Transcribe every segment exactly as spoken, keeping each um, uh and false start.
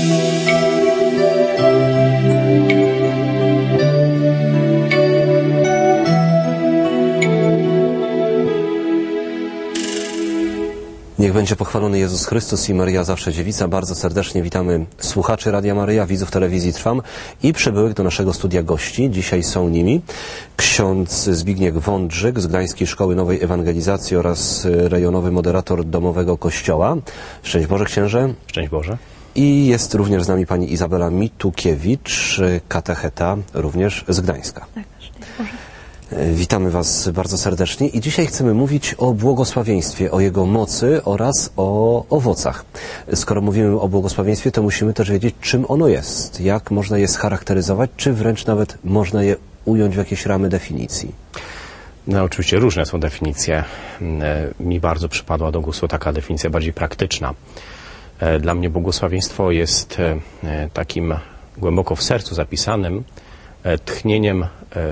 Niech będzie pochwalony Jezus Chrystus i Maryja Zawsze Dziewica. Bardzo serdecznie witamy słuchaczy Radia Maryja, widzów telewizji Trwam i przybyłych do naszego studia gości. Dzisiaj są nimi ksiądz Zbigniew Wądrzyk z Gdańskiej Szkoły Nowej Ewangelizacji oraz rejonowy moderator Domowego Kościoła. Szczęść Boże, księże. Szczęść Boże. I jest również z nami pani Izabela Mitukiewicz, katecheta, również z Gdańska. Tak, szczęść Boże. Witamy Was bardzo serdecznie i dzisiaj chcemy mówić o błogosławieństwie, o jego mocy oraz o owocach. Skoro mówimy o błogosławieństwie, to musimy też wiedzieć, czym ono jest, jak można je scharakteryzować, czy wręcz nawet można je ująć w jakieś ramy definicji. No oczywiście różne są definicje. Mi bardzo przypadła do gustu taka definicja bardziej praktyczna. Dla mnie błogosławieństwo jest takim głęboko w sercu zapisanym tchnieniem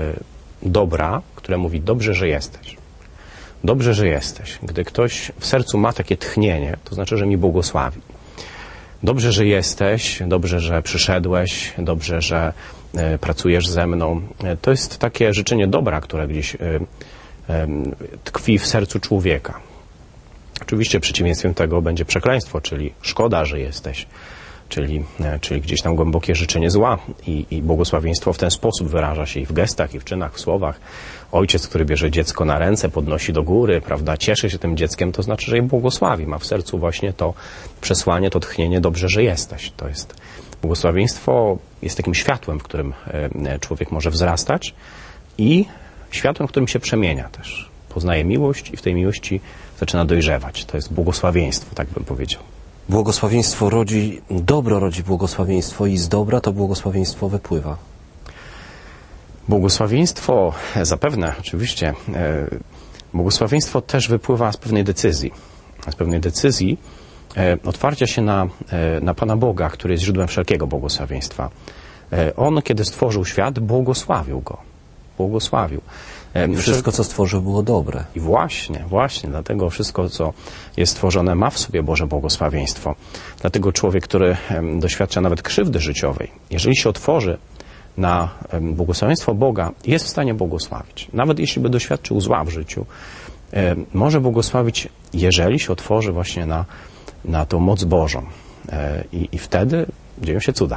dobra, które mówi: dobrze, że jesteś. Dobrze, że jesteś. Gdy ktoś w sercu ma takie tchnienie, to znaczy, że mi błogosławi. Dobrze, że jesteś, dobrze, że przyszedłeś, dobrze, że e, pracujesz ze mną. E, to jest takie życzenie dobra, które gdzieś e, e, tkwi w sercu człowieka. Oczywiście przeciwieństwem tego będzie przekleństwo, czyli szkoda, że jesteś. Czyli, czyli gdzieś tam głębokie życzenie zła i, i błogosławieństwo w ten sposób wyraża się i w gestach, i w czynach, w słowach. Ojciec, który bierze dziecko na ręce, podnosi do góry, prawda, cieszy się tym dzieckiem, to znaczy, że je błogosławi. Ma w sercu właśnie to przesłanie, to tchnienie: dobrze, że jesteś. To jest błogosławieństwo, jest takim światłem, w którym człowiek może wzrastać i światłem, w którym się przemienia też. Poznaje miłość i w tej miłości zaczyna dojrzewać. To jest błogosławieństwo, tak bym powiedział. Błogosławieństwo rodzi, dobro rodzi błogosławieństwo i z dobra to błogosławieństwo wypływa. Błogosławieństwo, zapewne, oczywiście, błogosławieństwo też wypływa z pewnej decyzji. Z pewnej decyzji otwarcia się na, na Pana Boga, który jest źródłem wszelkiego błogosławieństwa. On, kiedy stworzył świat, błogosławił go. Błogosławił. I wszystko, co stworzył, było dobre. I właśnie, właśnie, dlatego wszystko, co jest stworzone, ma w sobie Boże błogosławieństwo. Dlatego człowiek, który doświadcza nawet krzywdy życiowej, jeżeli się otworzy na błogosławieństwo Boga, jest w stanie błogosławić. Nawet jeśli by doświadczył zła w życiu, może błogosławić, jeżeli się otworzy właśnie na, na tą moc Bożą. I, i wtedy dzieją się cuda.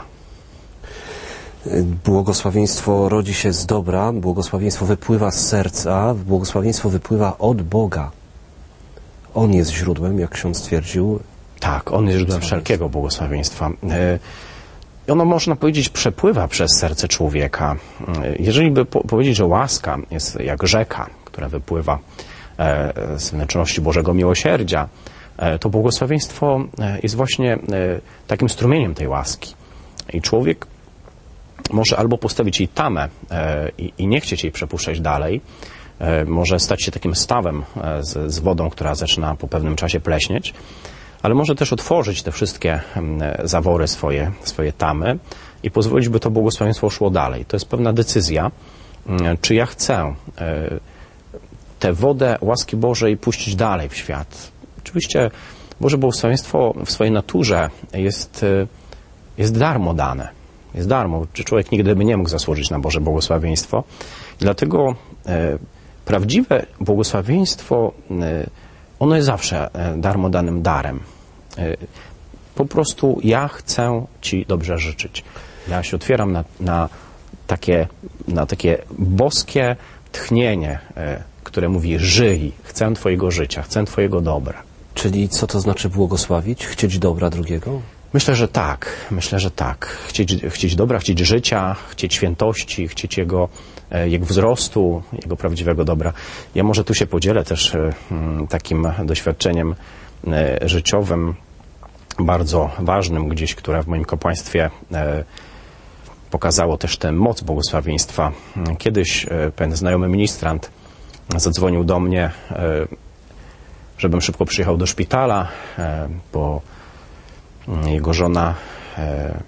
Błogosławieństwo rodzi się z dobra, błogosławieństwo wypływa z serca, błogosławieństwo wypływa od Boga. On jest źródłem, jak ksiądz stwierdził. Tak, on jest źródłem wszelkiego błogosławieństwa. I ono, można powiedzieć, przepływa przez serce człowieka. Jeżeli by po powiedzieć, że łaska jest jak rzeka, która wypływa z wnętrzności Bożego Miłosierdzia, to błogosławieństwo jest właśnie takim strumieniem tej łaski. I człowiek może albo postawić jej tamę e, i, i nie chcieć jej przepuszczać dalej, e, może stać się takim stawem e, z, z wodą, która zaczyna po pewnym czasie pleśnieć, ale może też otworzyć te wszystkie e, zawory swoje, swoje tamy i pozwolić, by to błogosławieństwo szło dalej. To jest pewna decyzja, e, czy ja chcę e, tę wodę łaski Bożej puścić dalej w świat. Oczywiście Boże błogosławieństwo w swojej naturze jest, e, jest darmo dane. Jest darmo. Czy człowiek nigdy by nie mógł zasłużyć na Boże błogosławieństwo. I dlatego e, prawdziwe błogosławieństwo, e, ono jest zawsze e, darmo danym darem. E, po prostu ja chcę Ci dobrze życzyć. Ja się otwieram na, na, takie, na takie boskie tchnienie, e, które mówi: żyj, chcę Twojego życia, chcę Twojego dobra. Czyli co to znaczy błogosławić? Chcieć dobra drugiego? Myślę, że tak. Myślę, że tak. Chcieć, chcieć dobra, chcieć życia, chcieć świętości, chcieć jego, jego wzrostu, jego prawdziwego dobra. Ja może tu się podzielę też e, takim doświadczeniem e, życiowym, bardzo ważnym gdzieś, które w moim kapłaństwie e, pokazało też tę moc błogosławieństwa. Kiedyś e, pewien znajomy ministrant zadzwonił do mnie, e, żebym szybko przyjechał do szpitala, e, bo jego żona e,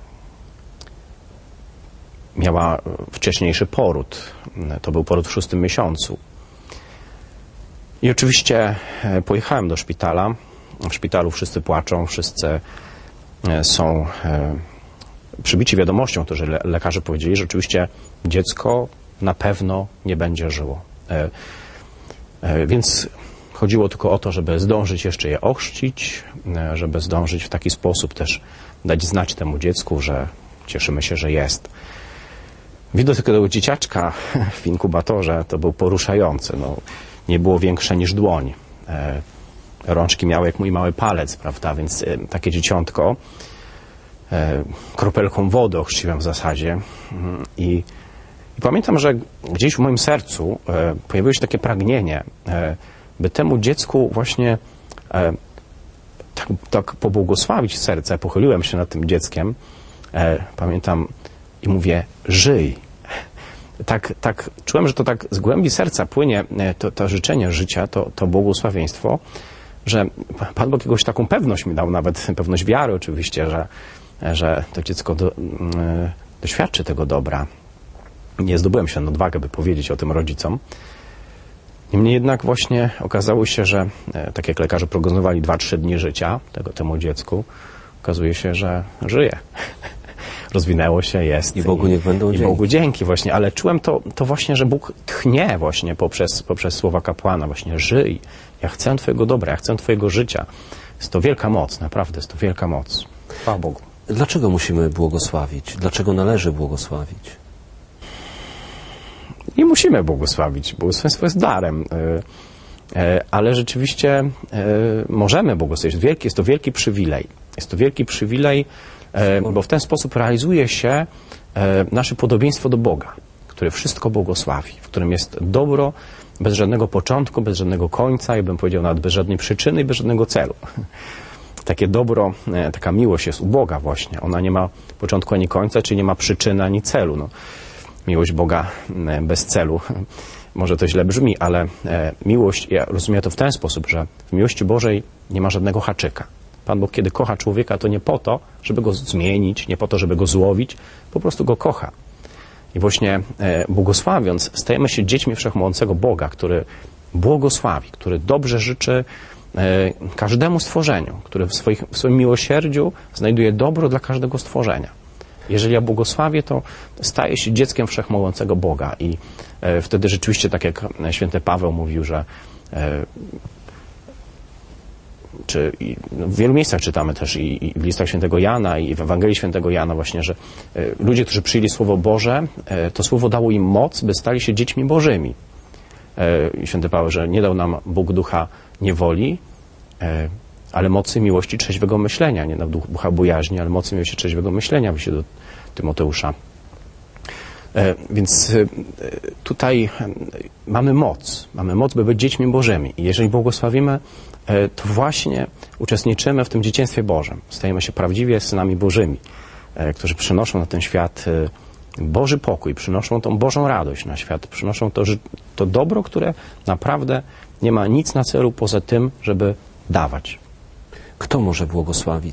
miała wcześniejszy poród. To był poród w szóstym miesiącu. I oczywiście pojechałem do szpitala. W szpitalu wszyscy płaczą, wszyscy są przybici wiadomością, to, że le lekarze powiedzieli, że oczywiście dziecko na pewno nie będzie żyło. E, e, więc chodziło tylko o to, żeby zdążyć jeszcze je ochrzcić, e, żeby zdążyć w taki sposób też dać znać temu dziecku, że cieszymy się, że jest. Widok tego dzieciaczka w inkubatorze to był poruszający. No, nie było większe niż dłoń. E, rączki miały jak mój mały palec, prawda? Więc e, takie dzieciątko e, kropelką wody ochrzciłem w zasadzie. I, i pamiętam, że gdzieś w moim sercu e, pojawiło się takie pragnienie, e, by temu dziecku właśnie e, tak, tak pobłogosławić serce. Pochyliłem się nad tym dzieckiem. E, pamiętam i mówię, żyj. Tak, tak, czułem, że to tak z głębi serca płynie to, to życzenie życia, to, to błogosławieństwo, że Pan Bóg jakąś taką pewność mi dał, nawet pewność wiary oczywiście, że, że to dziecko do, doświadczy tego dobra. Nie zdobyłem się na odwagę, by powiedzieć o tym rodzicom. Niemniej jednak właśnie okazało się, że tak jak lekarze prognozowali dwa trzy dni życia tego, temu dziecku, okazuje się, że żyje. Rozwinęło się, jest. I Bogu niech będą dzięki. I Bogu dzięki właśnie, ale czułem to, to właśnie, że Bóg tchnie właśnie poprzez, poprzez słowa kapłana, właśnie żyj. Ja chcę Twojego dobra, ja chcę Twojego życia. Jest to wielka moc, naprawdę jest to wielka moc. Chwała Bogu. Dlaczego musimy błogosławić? Dlaczego należy błogosławić? Nie musimy błogosławić. Błogosławieństwo jest darem. Ale rzeczywiście możemy błogosławić. Wielki, jest to wielki przywilej. Jest to wielki przywilej, bo w ten sposób realizuje się nasze podobieństwo do Boga, który wszystko błogosławi, w którym jest dobro bez żadnego początku, bez żadnego końca, ja bym powiedział nawet bez żadnej przyczyny i bez żadnego celu. Takie dobro, taka miłość jest u Boga właśnie. Ona nie ma początku ani końca, czyli nie ma przyczyny ani celu. No, miłość Boga bez celu. Może to źle brzmi, ale miłość, ja rozumiem to w ten sposób, że w miłości Bożej nie ma żadnego haczyka. Pan Bóg, kiedy kocha człowieka, to nie po to, żeby go zmienić, nie po to, żeby go złowić, po prostu go kocha. I właśnie e, błogosławiąc, stajemy się dziećmi wszechmogącego Boga, który błogosławi, który dobrze życzy e, każdemu stworzeniu, który w, swoich, w swoim miłosierdziu znajduje dobro dla każdego stworzenia. Jeżeli ja błogosławię, to staję się dzieckiem wszechmogącego Boga i e, wtedy rzeczywiście, tak jak święty Paweł mówił, że e, czy i w wielu miejscach czytamy też i, i w listach świętego Jana i w Ewangelii świętego Jana właśnie, że e, ludzie, którzy przyjęli Słowo Boże, e, to Słowo dało im moc, by stali się dziećmi Bożymi. E, święty Paweł, że nie dał nam Bóg ducha niewoli, e, ale mocy miłości trzeźwego myślenia. Nie dał ducha bojaźni, ale mocy miłości trzeźwego myślenia, mówi się do Tymoteusza. E, więc e, tutaj e, mamy moc. Mamy moc, by być dziećmi Bożymi. I jeżeli błogosławimy, to właśnie uczestniczymy w tym dzieciństwie Bożym. Stajemy się prawdziwie synami Bożymi, którzy przynoszą na ten świat Boży pokój, przynoszą tą Bożą radość na świat, przynoszą to, to dobro, które naprawdę nie ma nic na celu poza tym, żeby dawać. Kto może błogosławić?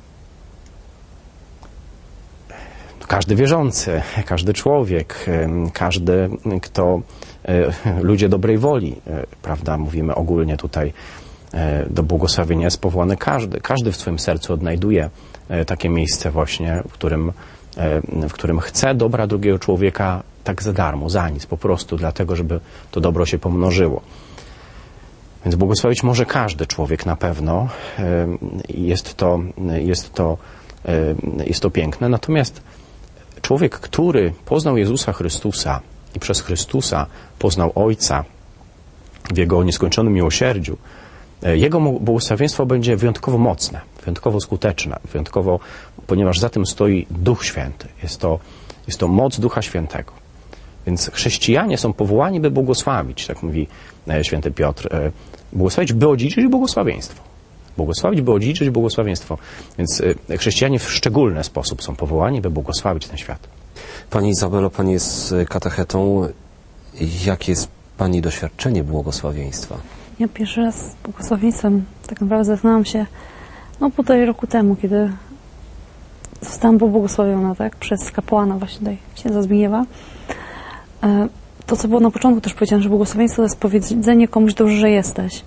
Każdy wierzący, każdy człowiek, każdy, kto, ludzie dobrej woli, prawda, mówimy ogólnie tutaj, do błogosławienia jest powołany każdy. Każdy w swoim sercu odnajduje takie miejsce właśnie, w którym, w którym chce dobra drugiego człowieka tak za darmo, za nic, po prostu dlatego, żeby to dobro się pomnożyło. Więc błogosławić może każdy człowiek na pewno. Jest to, jest to, jest to piękne. Natomiast człowiek, który poznał Jezusa Chrystusa i przez Chrystusa poznał Ojca w Jego nieskończonym miłosierdziu, Jego błogosławieństwo będzie wyjątkowo mocne, wyjątkowo skuteczne, wyjątkowo, ponieważ za tym stoi Duch Święty. Jest to, jest to moc Ducha Świętego. Więc chrześcijanie są powołani, by błogosławić, tak mówi święty Piotr. Błogosławić, by odziedziczyć błogosławieństwo. Błogosławić, by odziedziczyć błogosławieństwo. Więc chrześcijanie w szczególny sposób są powołani, by błogosławić ten świat. Pani Izabelo, Pani jest katechetą. Jakie jest Pani doświadczenie błogosławieństwa? Ja pierwszy raz z błogosławieństwem tak naprawdę zetknęłam się no półtorej roku temu, kiedy zostałam pobłogosławiona, tak, przez kapłana właśnie tutaj, księdza Zbigniewa. To, co było na początku też powiedziane, że błogosławieństwo to jest powiedzenie komuś dobrze, że jesteś.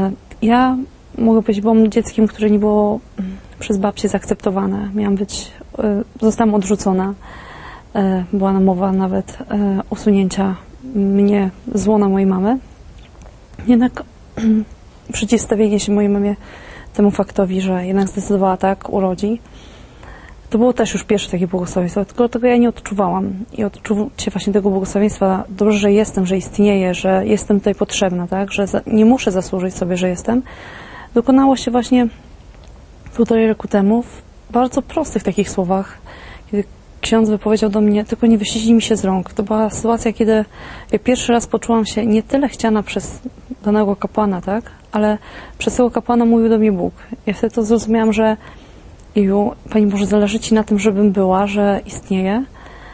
Ja mogę powiedzieć, byłam dzieckiem, które nie było przez babcię zaakceptowane. Miałam być zostałam odrzucona. Była mowa nawet usunięcia mnie z łona mojej mamy. Jednak przeciwstawienie się mojej mamie temu faktowi, że jednak zdecydowała tak, urodzi, to było też już pierwsze takie błogosławieństwo, tylko tego ja nie odczuwałam. I odczucie właśnie tego błogosławieństwa, dobrze, że jestem, że istnieję, że jestem tutaj potrzebna, tak, że nie muszę zasłużyć sobie, że jestem, dokonało się właśnie półtorej roku temu w bardzo prostych takich słowach, kiedy ksiądz wypowiedział do mnie, tylko nie wyślij mi się z rąk. To była sytuacja, kiedy ja pierwszy raz poczułam się nie tyle chciana przez danego kapłana, tak, ale przez tego kapłana mówił do mnie Bóg. Ja wtedy to zrozumiałam, że Jeju, Pani Boże, zależy Ci na tym, żebym była, że istnieję.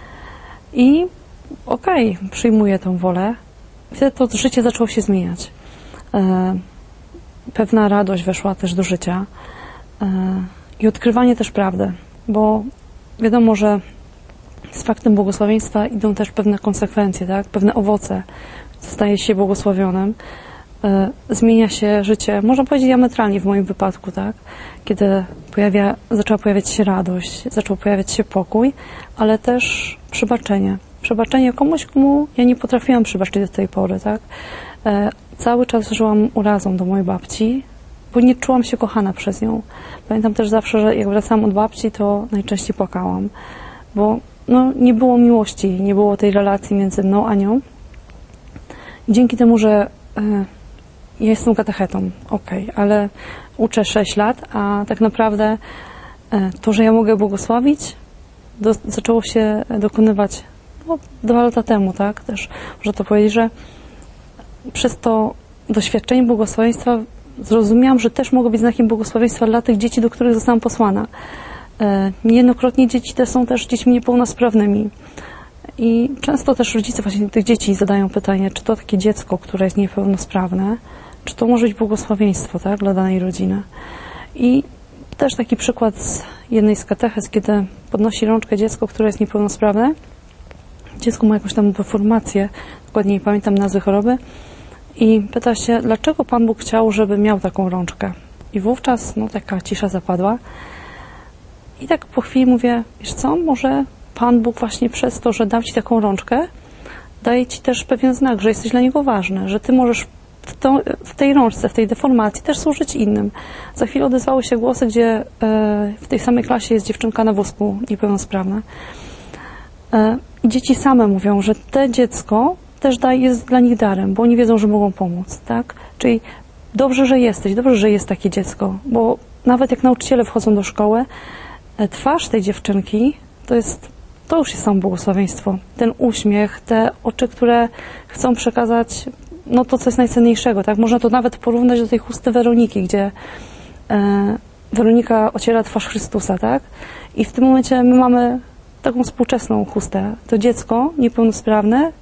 I okej, okay, przyjmuję tę wolę. Wtedy to życie zaczęło się zmieniać. E, pewna radość weszła też do życia. E, I odkrywanie też prawdy. Bo wiadomo, że z faktem błogosławieństwa idą też pewne konsekwencje, tak? Pewne owoce. Staje się błogosławionym. Zmienia się życie, można powiedzieć diametralnie w moim wypadku, tak? Kiedy pojawia, zaczęła pojawiać się radość, zaczął pojawiać się pokój, ale też przebaczenie. Przebaczenie komuś, komu ja nie potrafiłam przebaczyć do tej pory, tak? E, cały czas żyłam urazą do mojej babci, bo nie czułam się kochana przez nią. Pamiętam też zawsze, że jak wracałam od babci, to najczęściej płakałam, bo no, nie było miłości, nie było tej relacji między mną a nią. I dzięki temu, że e, ja jestem katechetą, okej, okay, ale uczę sześć lat, a tak naprawdę to, że ja mogę błogosławić, do, zaczęło się dokonywać no, dwa lata temu, tak? Też można to powiedzieć, że przez to doświadczenie błogosławieństwa zrozumiałam, że też mogę być znakiem błogosławieństwa dla tych dzieci, do których zostałam posłana. Niejednokrotnie dzieci te są też dziećmi niepełnosprawnymi. I często też rodzice właśnie tych dzieci zadają pytanie, czy to takie dziecko, które jest niepełnosprawne, czy to może być błogosławieństwo, tak, dla danej rodziny. I też taki przykład z jednej z katechez, kiedy podnosi rączkę dziecko, które jest niepełnosprawne. Dziecko ma jakąś tam deformację, dokładnie nie pamiętam nazwy choroby, i pyta się, dlaczego Pan Bóg chciał, żeby miał taką rączkę. I wówczas no, taka cisza zapadła. I tak po chwili mówię, wiesz co, może Pan Bóg właśnie przez to, że dał Ci taką rączkę, daje Ci też pewien znak, że jesteś dla Niego ważny, że Ty możesz w, to, w tej rączce, w tej deformacji też służyć innym. Za chwilę odezwały się głosy, gdzie e, w tej samej klasie jest dziewczynka na wózku niepełnosprawna. E, I dzieci same mówią, że te dziecko też daje, jest dla nich darem, bo oni wiedzą, że mogą pomóc, tak? Czyli dobrze, że jesteś, dobrze, że jest takie dziecko, bo nawet jak nauczyciele wchodzą do szkoły, e, twarz tej dziewczynki to jest To już jest samo błogosławieństwo. Ten uśmiech, te oczy, które chcą przekazać no to, co jest najcenniejszego. Tak? Można to nawet porównać do tej chusty Weroniki, gdzie e, Weronika ociera twarz Chrystusa. Tak? I w tym momencie my mamy taką współczesną chustę. To dziecko niepełnosprawne,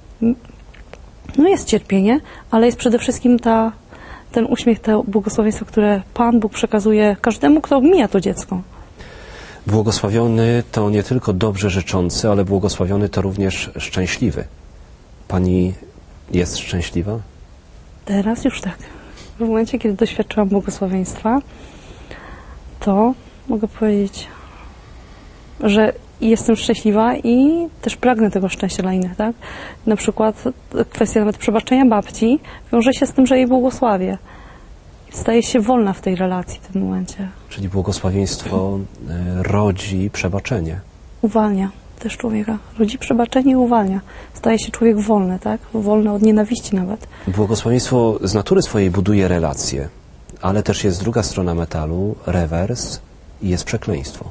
no jest cierpienie, ale jest przede wszystkim ta, ten uśmiech, to błogosławieństwo, które Pan Bóg przekazuje każdemu, kto mija to dziecko. Błogosławiony to nie tylko dobrze życzący, ale błogosławiony to również szczęśliwy. Pani jest szczęśliwa? Teraz już tak. W momencie, kiedy doświadczyłam błogosławieństwa, to mogę powiedzieć, że jestem szczęśliwa i też pragnę tego szczęścia dla innych, tak? Na przykład kwestia nawet przebaczenia babci wiąże się z tym, że jej błogosławię. Staje się wolna w tej relacji w tym momencie. Czyli błogosławieństwo rodzi przebaczenie. Uwalnia też człowieka. Rodzi przebaczenie i uwalnia. Staje się człowiek wolny, tak? Wolny od nienawiści nawet. Błogosławieństwo z natury swojej buduje relacje, ale też jest druga strona metalu, rewers, i jest przekleństwo.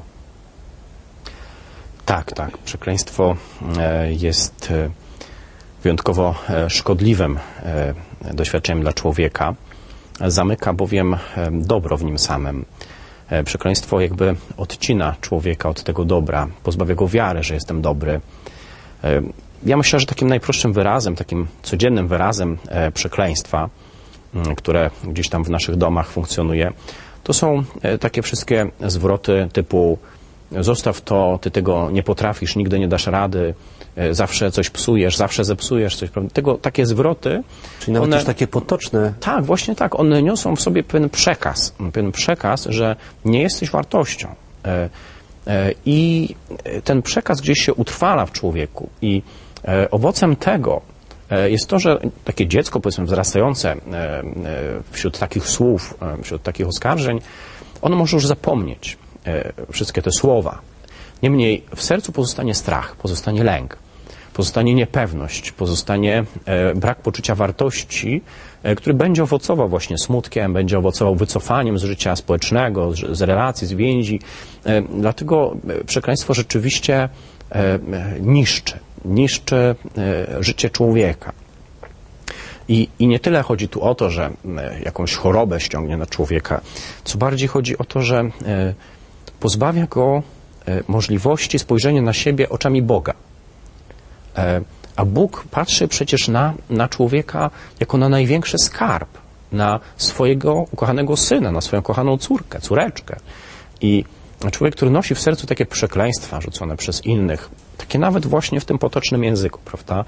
Tak, tak. Przekleństwo jest wyjątkowo szkodliwym doświadczeniem dla człowieka. Zamyka bowiem dobro w nim samym. Przekleństwo jakby odcina człowieka od tego dobra, pozbawia go wiary, że jestem dobry. Ja myślę, że takim najprostszym wyrazem, takim codziennym wyrazem przekleństwa, które gdzieś tam w naszych domach funkcjonuje, to są takie wszystkie zwroty typu zostaw to, ty tego nie potrafisz, nigdy nie dasz rady, zawsze coś psujesz, zawsze zepsujesz coś. Tego, takie zwroty. Czyli nawet one, też takie potoczne. Tak, właśnie tak. One niosą w sobie pewien przekaz. Pewien przekaz, że nie jesteś wartością. i ten przekaz gdzieś się utrwala w człowieku i owocem tego jest to, że takie dziecko, powiedzmy, wzrastające wśród takich słów, wśród takich oskarżeń, ono może już zapomnieć wszystkie te słowa. Niemniej w sercu pozostanie strach, pozostanie lęk, pozostanie niepewność, pozostanie brak poczucia wartości, który będzie owocował właśnie smutkiem, będzie owocował wycofaniem z życia społecznego, z relacji, z więzi. Dlatego przekleństwo rzeczywiście niszczy, niszczy życie człowieka. I, I nie tyle chodzi tu o to, że jakąś chorobę ściągnie na człowieka, co bardziej chodzi o to, że pozbawia go możliwości spojrzenia na siebie oczami Boga. A Bóg patrzy przecież na, na człowieka jako na największy skarb, na swojego ukochanego syna, na swoją kochaną córkę, córeczkę. I człowiek, który nosi w sercu takie przekleństwa rzucone przez innych, takie nawet właśnie w tym potocznym języku, prawda,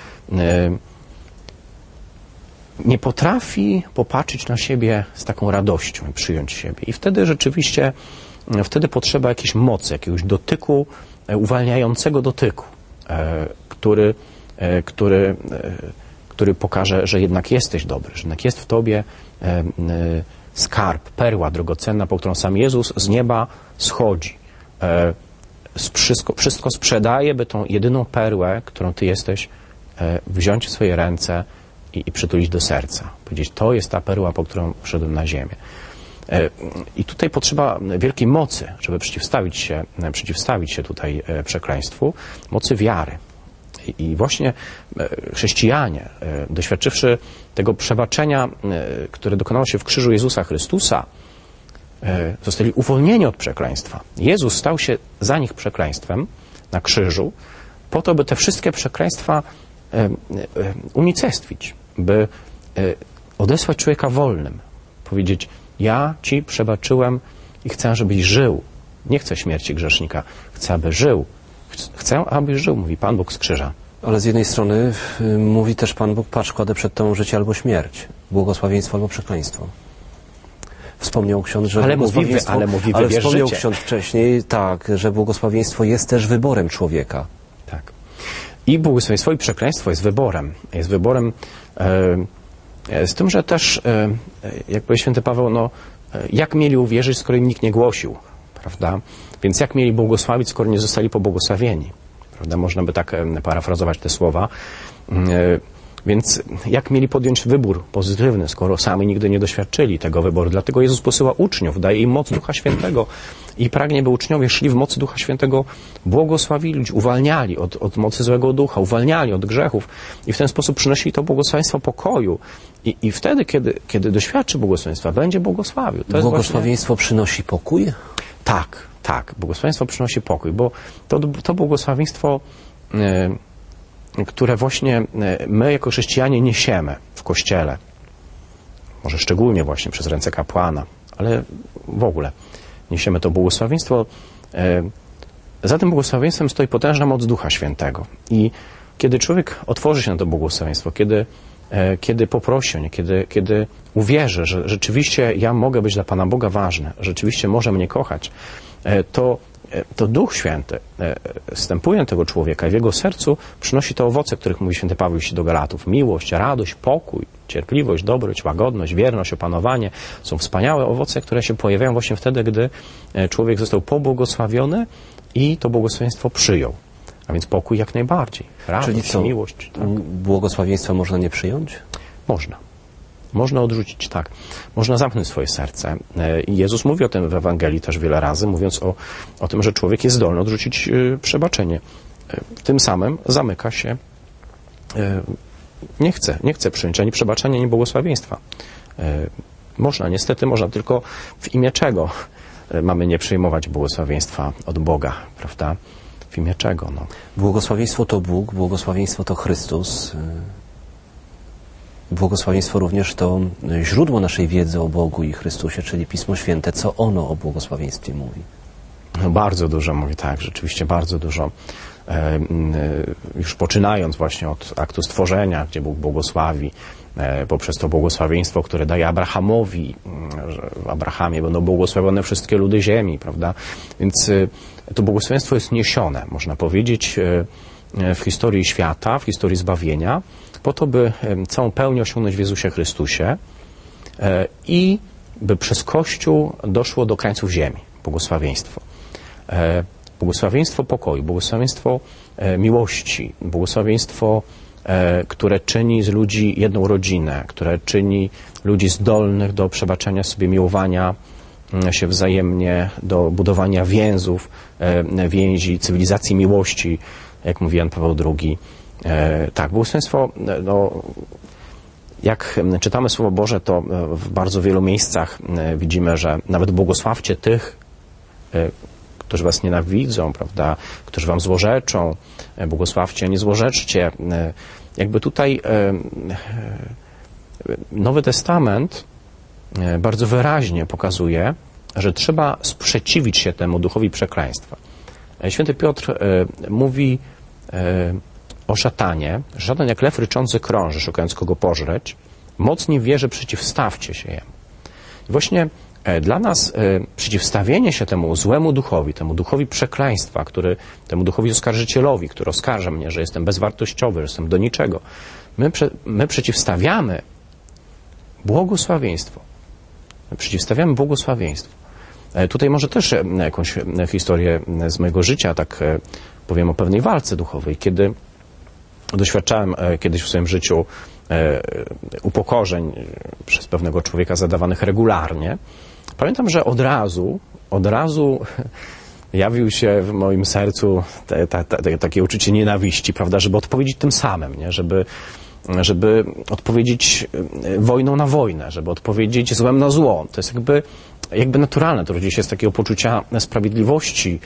nie potrafi popatrzeć na siebie z taką radością i przyjąć siebie. I wtedy rzeczywiście, wtedy potrzeba jakiejś mocy, jakiegoś dotyku, uwalniającego dotyku, który, który, który pokaże, że jednak jesteś dobry, że jednak jest w tobie skarb, perła drogocenna, po którą sam Jezus z nieba schodzi. Wszystko, wszystko sprzedaje, by tą jedyną perłę, którą ty jesteś, wziąć w swoje ręce i, i przytulić do serca. Powiedzieć, to jest ta perła, po którą wszedłem na ziemię. I tutaj potrzeba wielkiej mocy, żeby przeciwstawić się, przeciwstawić się tutaj przekleństwu, mocy wiary. I właśnie chrześcijanie, doświadczywszy tego przebaczenia, które dokonało się w krzyżu Jezusa Chrystusa, zostali uwolnieni od przekleństwa. Jezus stał się za nich przekleństwem na krzyżu, po to, by te wszystkie przekleństwa unicestwić, by odesłać człowieka wolnym. Powiedzieć, ja ci przebaczyłem i chcę, żebyś żył. Nie chcę śmierci grzesznika. Chcę, aby żył. Chcę, abyś żył, mówi Pan Bóg z krzyża. Ale z jednej strony y, mówi też Pan Bóg, patrz, kładę przed tobą życie albo śmierć, błogosławieństwo albo przekleństwo. Wspomniał ksiądz, że ale błogosławieństwo... Mówi, ale mówi, ale wspomniał życie. ksiądz wcześniej, tak, że błogosławieństwo jest też wyborem człowieka. Tak. I błogosławieństwo i przekleństwo jest wyborem. Jest wyborem e, z tym, że też, e, jak powie święty Paweł, no, jak mieli uwierzyć, skoro im nikt nie głosił, prawda? Więc jak mieli błogosławić, skoro nie zostali pobłogosławieni? Prawda? Można by tak parafrazować te słowa. Więc jak mieli podjąć wybór pozytywny, skoro sami nigdy nie doświadczyli tego wyboru? Dlatego Jezus posyła uczniów, daje im moc Ducha Świętego i pragnie, by uczniowie szli w mocy Ducha Świętego, błogosławili ludzi, uwalniali od, od mocy złego ducha, uwalniali od grzechów i w ten sposób przynosili to błogosławieństwo pokoju. I, i wtedy, kiedy, kiedy doświadczy błogosławieństwa, będzie błogosławił. To Błogosławieństwo właśnie... przynosi pokój? Tak, tak. Błogosławieństwo przynosi pokój, bo to, to błogosławieństwo, y, które właśnie my jako chrześcijanie niesiemy w Kościele, może szczególnie właśnie przez ręce kapłana, ale w ogóle niesiemy to błogosławieństwo. Y, za tym błogosławieństwem stoi potężna moc Ducha Świętego. I kiedy człowiek otworzy się na to błogosławieństwo, kiedy, y, kiedy poprosi o nie, kiedy, kiedy uwierzy, że rzeczywiście ja mogę być dla Pana Boga ważny, rzeczywiście może mnie kochać, to, to Duch Święty wstępuje tego człowieka i w jego sercu przynosi te owoce, których mówi święty Paweł do Galatów. Miłość, radość, pokój, cierpliwość, dobroć, łagodność, wierność, opanowanie. Są wspaniałe owoce, które się pojawiają właśnie wtedy, gdy człowiek został pobłogosławiony i to błogosławieństwo przyjął. A więc pokój jak najbardziej. Radość, czyli co, miłość. Tak. Błogosławieństwa można nie przyjąć? Można. Można odrzucić, tak. Można zamknąć swoje serce. I Jezus mówi o tym w Ewangelii też wiele razy, mówiąc o, o tym, że człowiek jest zdolny odrzucić y, przebaczenie. Y, tym samym zamyka się, y, nie chce, nie chce przyjąć ani przebaczenia, ani błogosławieństwa. Y, można, niestety można, tylko w imię czego y, mamy nie przyjmować błogosławieństwa od Boga, prawda? W imię czego? No. Błogosławieństwo to Bóg, błogosławieństwo to Chrystus. Błogosławieństwo również to źródło naszej wiedzy o Bogu i Chrystusie, czyli Pismo Święte. Co ono o błogosławieństwie mówi? No bardzo dużo mówi, tak, rzeczywiście bardzo dużo. E, e, już poczynając właśnie od aktu stworzenia, gdzie Bóg błogosławi poprzez to błogosławieństwo, które daje Abrahamowi, że w Abrahamie będą błogosławione wszystkie ludy ziemi, prawda? Więc to błogosławieństwo jest niesione, można powiedzieć, w historii świata, w historii zbawienia, po to, by całą pełnię osiągnąć w Jezusie Chrystusie i by przez Kościół doszło do krańców ziemi. Błogosławieństwo. Błogosławieństwo pokoju, błogosławieństwo miłości, błogosławieństwo, które czyni z ludzi jedną rodzinę, które czyni ludzi zdolnych do przebaczenia sobie, miłowania się wzajemnie, do budowania więzów, więzi, cywilizacji miłości, jak mówi Jan Paweł drugi. Tak, błogosławieństwo, no, jak czytamy Słowo Boże, to w bardzo wielu miejscach widzimy, że nawet błogosławcie tych, którzy was nienawidzą, prawda, którzy wam złorzeczą, błogosławcie, nie złorzeczcie. Jakby tutaj Nowy Testament bardzo wyraźnie pokazuje, że trzeba sprzeciwić się temu duchowi przekleństwa. Święty Piotr mówi o szatanie, że szatan jak lew ryczący krąży, szukając kogo pożreć, mocniej wie, że przeciwstawcie się jemu. I właśnie dla nas przeciwstawienie się temu złemu duchowi, temu duchowi przekleństwa, który, temu duchowi oskarżycielowi, który oskarża mnie, że jestem bezwartościowy, że jestem do niczego, my, prze, my przeciwstawiamy błogosławieństwo. My przeciwstawiamy błogosławieństwo. Tutaj może też jakąś historię z mojego życia, tak powiem o pewnej walce duchowej, kiedy doświadczałem kiedyś w swoim życiu upokorzeń przez pewnego człowieka zadawanych regularnie. Pamiętam, że od razu, od razu jawił się w moim sercu te, te, te, takie uczucie nienawiści, prawda, żeby odpowiedzieć tym samym, nie? Żeby, żeby odpowiedzieć wojną na wojnę, żeby odpowiedzieć złem na zło. To jest jakby, jakby naturalne, to rodzi się z takiego poczucia sprawiedliwości,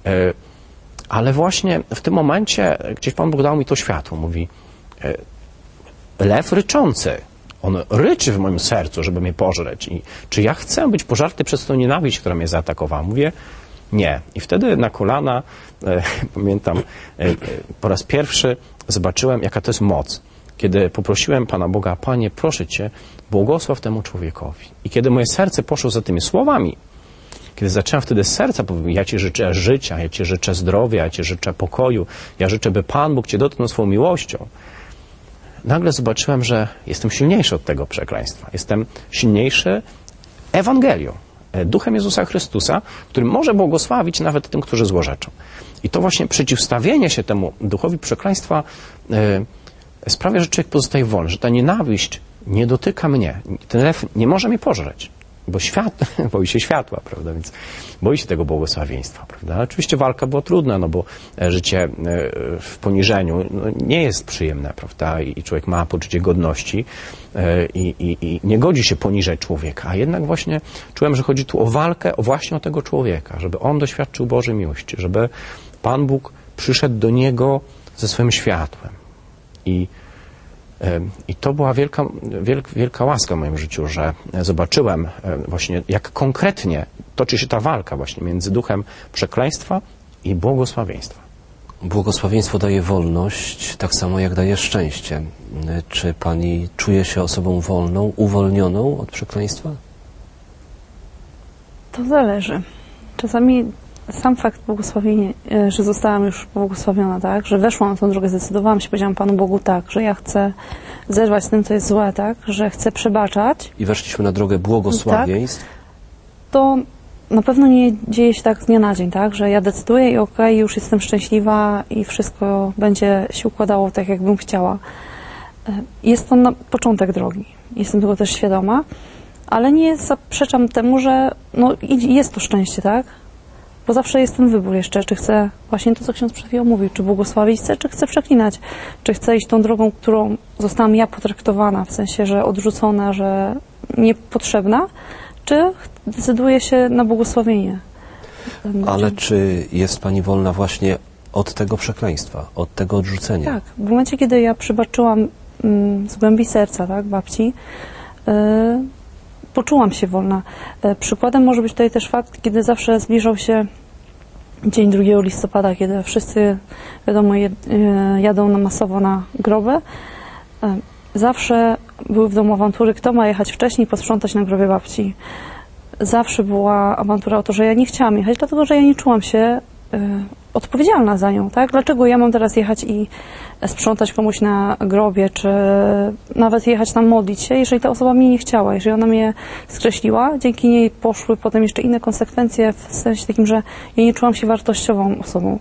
ale właśnie w tym momencie gdzieś Pan Bóg dał mi to światło, mówi: lew ryczący, on ryczy w moim sercu, żeby mnie pożreć. I czy ja chcę być pożarty przez tą nienawiść, która mnie zaatakowała? Mówię, nie. I wtedy na kolana, e, pamiętam, e, po raz pierwszy zobaczyłem, jaka to jest moc. Kiedy poprosiłem Pana Boga: Panie, proszę Cię, błogosław temu człowiekowi. I kiedy moje serce poszło za tymi słowami, kiedy zacząłem wtedy z serca powiedzieć: ja Ci życzę życia, ja Ci życzę zdrowia, ja Ci życzę pokoju, ja życzę, by Pan Bóg Cię dotknął swoją miłością, nagle zobaczyłem, że jestem silniejszy od tego przekleństwa. Jestem silniejszy Ewangelią, duchem Jezusa Chrystusa, który może błogosławić nawet tym, którzy złorzeczą. I to właśnie przeciwstawienie się temu duchowi przekleństwa y, sprawia, że człowiek pozostaje wolny, że ta nienawiść nie dotyka mnie. Ten lew nie może mnie pożreć, bo świat, boi się światła, prawda, więc boi się tego błogosławieństwa, prawda. Oczywiście walka była trudna, no bo życie w poniżeniu no, nie jest przyjemne, prawda, i człowiek ma poczucie godności i, i, i nie godzi się poniżać człowieka, a jednak właśnie czułem, że chodzi tu o walkę o właśnie o tego człowieka, żeby on doświadczył Bożej miłości, żeby Pan Bóg przyszedł do niego ze swoim światłem. I I to była wielka, wielka, wielka łaska w moim życiu, że zobaczyłem właśnie, jak konkretnie toczy się ta walka właśnie między duchem przekleństwa i błogosławieństwa. Błogosławieństwo daje wolność, tak samo jak daje szczęście. Czy Pani czuje się osobą wolną, uwolnioną od przekleństwa? To zależy. Czasami sam fakt błogosławienia, że zostałam już błogosławiona, tak, że weszłam na tą drogę, zdecydowałam się, powiedziałam Panu Bogu tak, że ja chcę zerwać z tym, co jest złe, tak, że chcę przebaczać. I weszliśmy na drogę błogosławieństw. Tak, to na pewno nie dzieje się tak z dnia na dzień, tak, że ja decyduję i okej, okay, już jestem szczęśliwa i wszystko będzie się układało tak, jak bym chciała. Jest to na początek drogi. Jestem tego też świadoma, ale nie zaprzeczam temu, że no, jest to szczęście, tak? Bo zawsze jest ten wybór jeszcze, czy chcę, właśnie to, co ksiądz przed chwilą mówił, czy błogosławić chcę, czy chcę przeklinać, czy chcę iść tą drogą, którą zostałam ja potraktowana, w sensie, że odrzucona, że niepotrzebna, czy decyduję się na błogosławienie. Ale czy jest Pani wolna właśnie od tego przekleństwa, od tego odrzucenia? Tak, w momencie, kiedy ja przybaczyłam mm, z głębi serca, tak, babci, yy, poczułam się wolna. Przykładem może być tutaj też fakt, kiedy zawsze zbliżał się dzień drugiego listopada, kiedy wszyscy, wiadomo, jadą na masowo na groby. Zawsze były w domu awantury, kto ma jechać wcześniej, posprzątać na grobie babci. Zawsze była awantura o to, że ja nie chciałam jechać, dlatego że ja nie czułam się y, odpowiedzialna za nią, tak? Dlaczego ja mam teraz jechać i sprzątać komuś na grobie, czy nawet jechać tam modlić się, jeżeli ta osoba mnie nie chciała, jeżeli ona mnie skreśliła, dzięki niej poszły potem jeszcze inne konsekwencje w sensie takim, że ja nie czułam się wartościową osobą.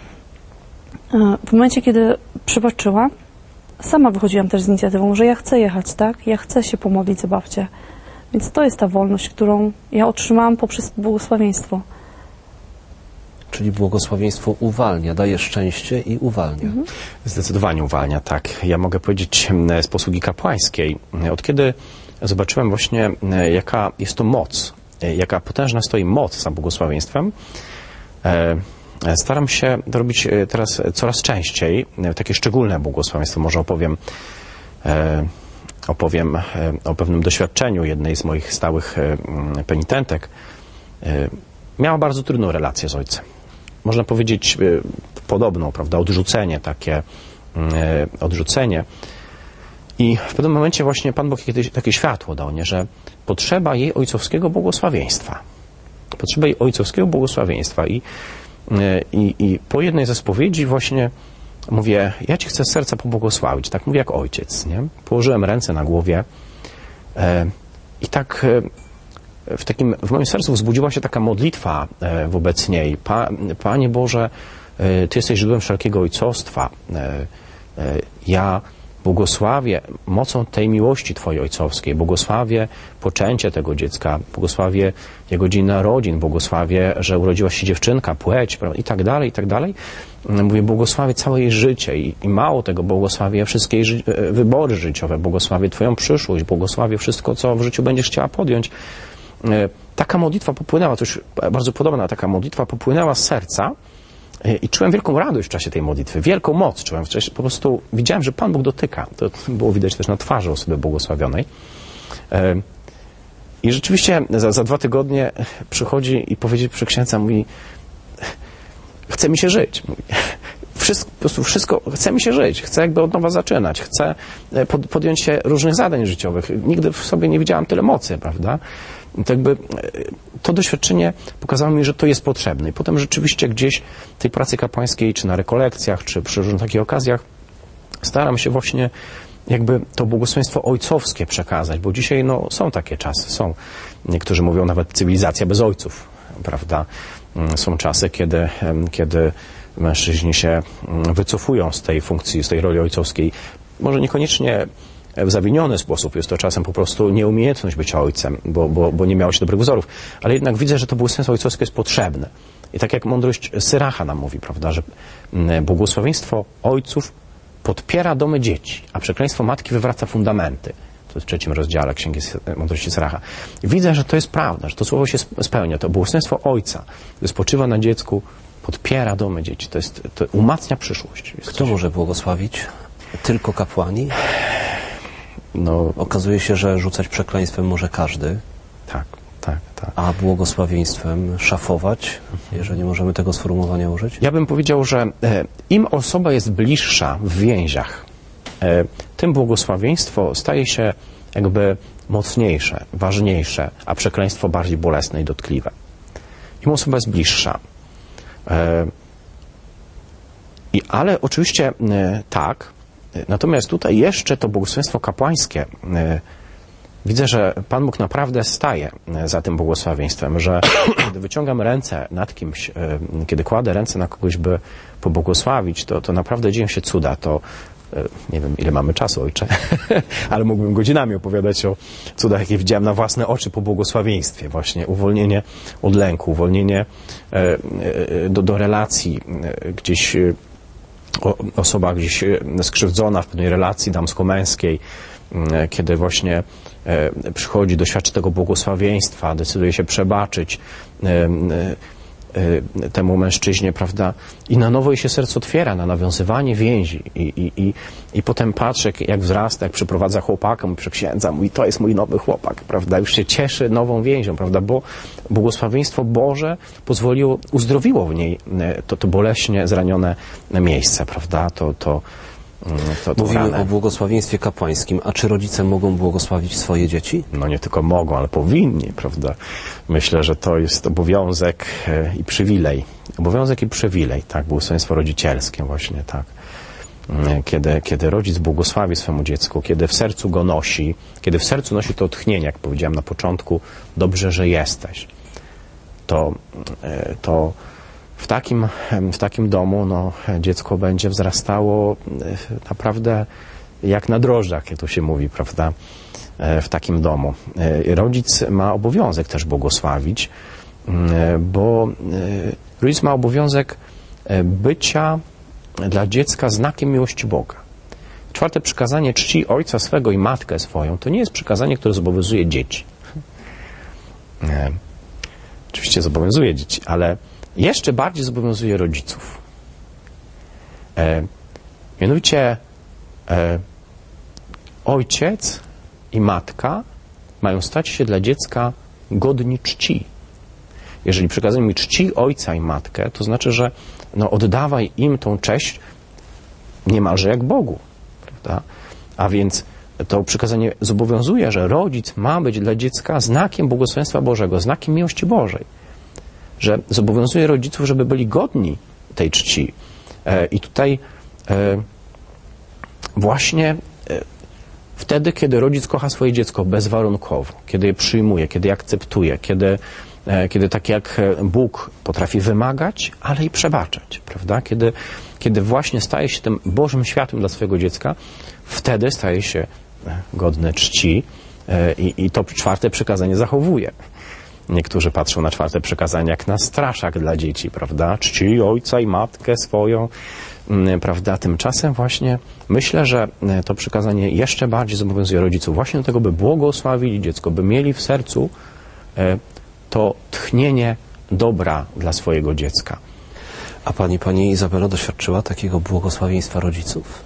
W momencie, kiedy przebaczyła, sama wychodziłam też z inicjatywą, że ja chcę jechać, tak? Ja chcę się pomodlić za babcię. Więc to jest ta wolność, którą ja otrzymałam poprzez błogosławieństwo. Czyli błogosławieństwo uwalnia, daje szczęście i uwalnia. Mhm. Zdecydowanie uwalnia, tak. Ja mogę powiedzieć z posługi kapłańskiej. Od kiedy zobaczyłem właśnie, jaka jest to moc, jaka potężna stoi moc za błogosławieństwem, staram się to robić teraz coraz częściej. Takie szczególne błogosławieństwo może opowiem, opowiem o pewnym doświadczeniu jednej z moich stałych penitentek. Miała bardzo trudną relację z ojcem. Można powiedzieć podobną, prawda, odrzucenie takie, odrzucenie. I w pewnym momencie właśnie Pan Bóg kiedyś takie światło dał, nie, że potrzeba jej ojcowskiego błogosławieństwa. Potrzeba jej ojcowskiego błogosławieństwa. I, i, i po jednej ze spowiedzi właśnie mówię, ja Ci chcę z serca pobłogosławić, tak mówię jak ojciec, nie? Położyłem ręce na głowie i tak w takim, w moim sercu wzbudziła się taka modlitwa wobec niej. Pa, Panie Boże, Ty jesteś źródłem wszelkiego ojcostwa. Ja błogosławię mocą tej miłości Twojej ojcowskiej, błogosławię poczęcie tego dziecka, błogosławię jego dzień narodzin, błogosławię, że urodziła się dziewczynka, płeć, prawda, i tak dalej, i tak dalej. Mówię, błogosławię całe jej życie i, i mało tego, błogosławię wszystkie jej ży wybory życiowe, błogosławię Twoją przyszłość, błogosławię wszystko, co w życiu będziesz chciała podjąć. Taka modlitwa popłynęła, coś bardzo podobna, taka modlitwa popłynęła z serca i czułem wielką radość w czasie tej modlitwy, wielką moc czułem. Po prostu widziałem, że Pan Bóg dotyka. To było widać też na twarzy osoby błogosławionej. I rzeczywiście za, za dwa tygodnie przychodzi i powiedzie przy księdza, mówi, chce mi się żyć. Mówi, wszystko, po prostu wszystko, chce mi się żyć, chcę jakby od nowa zaczynać, chcę pod, podjąć się różnych zadań życiowych. Nigdy w sobie nie widziałam tyle mocy, prawda? To jakby to doświadczenie pokazało mi, że to jest potrzebne. I potem rzeczywiście gdzieś w tej pracy kapłańskiej, czy na rekolekcjach, czy przy różnych takich okazjach staram się właśnie jakby to błogosławieństwo ojcowskie przekazać, bo dzisiaj no, są takie czasy, są. Niektórzy mówią nawet cywilizacja bez ojców, prawda? Są czasy, kiedy, kiedy mężczyźni się wycofują z tej funkcji, z tej roli ojcowskiej. Może niekoniecznie w zawiniony sposób, jest to czasem po prostu nieumiejętność bycia ojcem, bo, bo, bo nie miało się dobrych wzorów, ale jednak widzę, że to błogosławieństwo ojcowskie jest potrzebne. I tak jak mądrość Syracha nam mówi, prawda, że błogosławieństwo ojców podpiera domy dzieci, a przekleństwo matki wywraca fundamenty. To jest w trzecim rozdziale Księgi Mądrości Syracha. I widzę, że to jest prawda, że to słowo się spełnia. To błogosławieństwo ojca, które spoczywa na dziecku, podpiera domy dzieci. To jest, to umacnia przyszłość. Jest Kto coś... może błogosławić? Tylko kapłani? No, okazuje się, że rzucać przekleństwem może każdy. Tak, tak, tak. A błogosławieństwem szafować, jeżeli możemy tego sformułowania użyć? Ja bym powiedział, że e, im osoba jest bliższa w więziach, e, tym błogosławieństwo staje się jakby mocniejsze, ważniejsze, a przekleństwo bardziej bolesne i dotkliwe. Im osoba jest bliższa. E, i, ale oczywiście e, tak, natomiast tutaj jeszcze to błogosławieństwo kapłańskie, widzę, że Pan Bóg naprawdę staje za tym błogosławieństwem, że kiedy wyciągam ręce nad kimś, kiedy kładę ręce na kogoś, by pobłogosławić, to, to naprawdę dzieją się cuda. To nie wiem, ile mamy czasu, ojcze, ale mógłbym godzinami opowiadać o cudach, jakie widziałem na własne oczy po błogosławieństwie. Właśnie uwolnienie od lęku, uwolnienie do, do relacji gdzieś. Osoba gdzieś skrzywdzona w pewnej relacji damsko-męskiej, kiedy właśnie przychodzi, doświadczy tego błogosławieństwa, decyduje się przebaczyć temu mężczyźnie, prawda? I na nowo jej się serce otwiera na nawiązywanie więzi. I, i, i, i potem patrzy, jak wzrasta, jak przyprowadza chłopaka, mówi, przeksiędza, mówi, to jest mój nowy chłopak, prawda? Już się cieszy nową więzią, prawda? Bo błogosławieństwo Boże pozwoliło, uzdrowiło w niej to, to boleśnie zranione miejsce, prawda? To, to, To, to Mówimy ranę. o błogosławieństwie kapłańskim. A czy rodzice mogą błogosławić swoje dzieci? No nie tylko mogą, ale powinni, prawda? Myślę, że to jest obowiązek i przywilej. Obowiązek i przywilej, tak? Błogosławieństwo rodzicielskie właśnie, tak? Kiedy, kiedy rodzic błogosławi swemu dziecku, kiedy w sercu go nosi, kiedy w sercu nosi to tchnienie, jak powiedziałem na początku, dobrze, że jesteś, to, to w takim, w takim domu no, dziecko będzie wzrastało naprawdę jak na drożdżach, jak to się mówi, prawda, w takim domu. Rodzic ma obowiązek też błogosławić, bo rodzic ma obowiązek bycia dla dziecka znakiem miłości Boga. Czwarte przykazanie, czci ojca swego i matkę swoją, to nie jest przykazanie, które zobowiązuje dzieci. Nie. Oczywiście zobowiązuje dzieci, ale jeszcze bardziej zobowiązuje rodziców. E, mianowicie e, ojciec i matka mają stać się dla dziecka godni czci. Jeżeli przykazanie mi czci ojca i matkę, to znaczy, że no, oddawaj im tą cześć niemalże jak Bogu. Prawda? A więc to przykazanie zobowiązuje, że rodzic ma być dla dziecka znakiem błogosławieństwa Bożego, znakiem miłości Bożej. Że zobowiązuje rodziców, żeby byli godni tej czci. E, I tutaj e, właśnie e, wtedy, kiedy rodzic kocha swoje dziecko bezwarunkowo, kiedy je przyjmuje, kiedy je akceptuje, kiedy Kiedy tak jak Bóg potrafi wymagać, ale i przebaczać, prawda? Kiedy, kiedy właśnie staje się tym Bożym światłem dla swojego dziecka, wtedy staje się godny czci i, i to czwarte przykazanie zachowuje. Niektórzy patrzą na czwarte przykazanie jak na straszak dla dzieci, prawda? Czci ojca i matkę swoją, prawda? Tymczasem właśnie myślę, że to przykazanie jeszcze bardziej zobowiązuje rodziców właśnie do tego, by błogosławili dziecko, by mieli w sercu to tchnienie dobra dla swojego dziecka. A pani, pani Izabelo, doświadczyła takiego błogosławieństwa rodziców?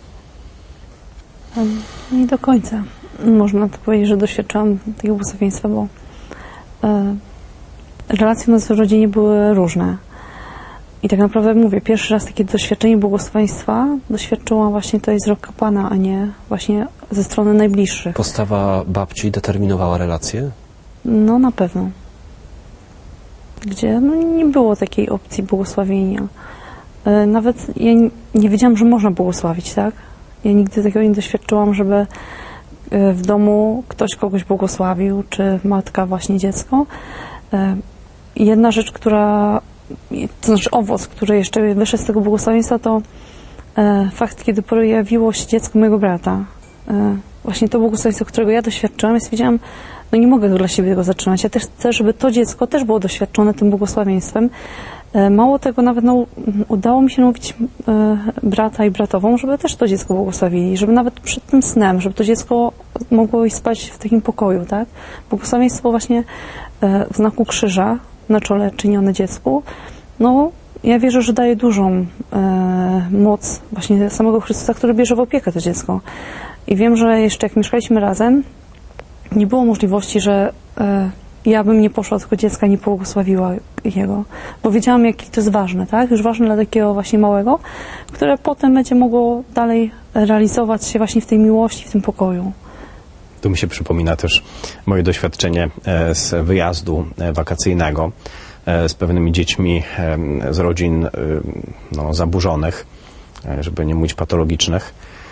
Nie do końca. Można to powiedzieć, że doświadczałam takiego błogosławieństwa, bo e, relacje u nas w rodzinie były różne. I tak naprawdę mówię, pierwszy raz takie doświadczenie błogosławieństwa doświadczyłam właśnie to jest rok kapłana, a nie właśnie ze strony najbliższych. Postawa babci determinowała relacje? No na pewno. Gdzie no, nie było takiej opcji błogosławienia. E, nawet ja nie, nie wiedziałam, że można błogosławić, tak? Ja nigdy takiego nie doświadczyłam, żeby e, w domu ktoś kogoś błogosławił, czy matka właśnie dziecko. E, jedna rzecz, która, to znaczy owoc, który jeszcze wyszedł z tego błogosławieństwa, to e, fakt, kiedy pojawiło się dziecko mojego brata. E, właśnie to błogosławieństwo, którego ja doświadczyłam, ja stwierdziłam, no nie mogę dla siebie tego zatrzymać. Ja też chcę, żeby to dziecko też było doświadczone tym błogosławieństwem. Mało tego, nawet no, udało mi się namówić e, brata i bratową, żeby też to dziecko błogosławili, żeby nawet przed tym snem, żeby to dziecko mogło iść spać w takim pokoju, tak? Błogosławieństwo właśnie e, w znaku krzyża na czole czynione dziecku, no ja wierzę, że daje dużą e, moc właśnie samego Chrystusa, który bierze w opiekę to dziecko. I wiem, że jeszcze jak mieszkaliśmy razem, nie było możliwości, że e, ja bym nie poszła do tego dziecka, nie pobłogosławiła jego, bo wiedziałam, jaki to jest ważne, tak? Już ważne dla takiego właśnie małego, które potem będzie mogło dalej realizować się właśnie w tej miłości, w tym pokoju. Tu mi się przypomina też moje doświadczenie z wyjazdu wakacyjnego z pewnymi dziećmi z rodzin no, zaburzonych, żeby nie mówić patologicznych.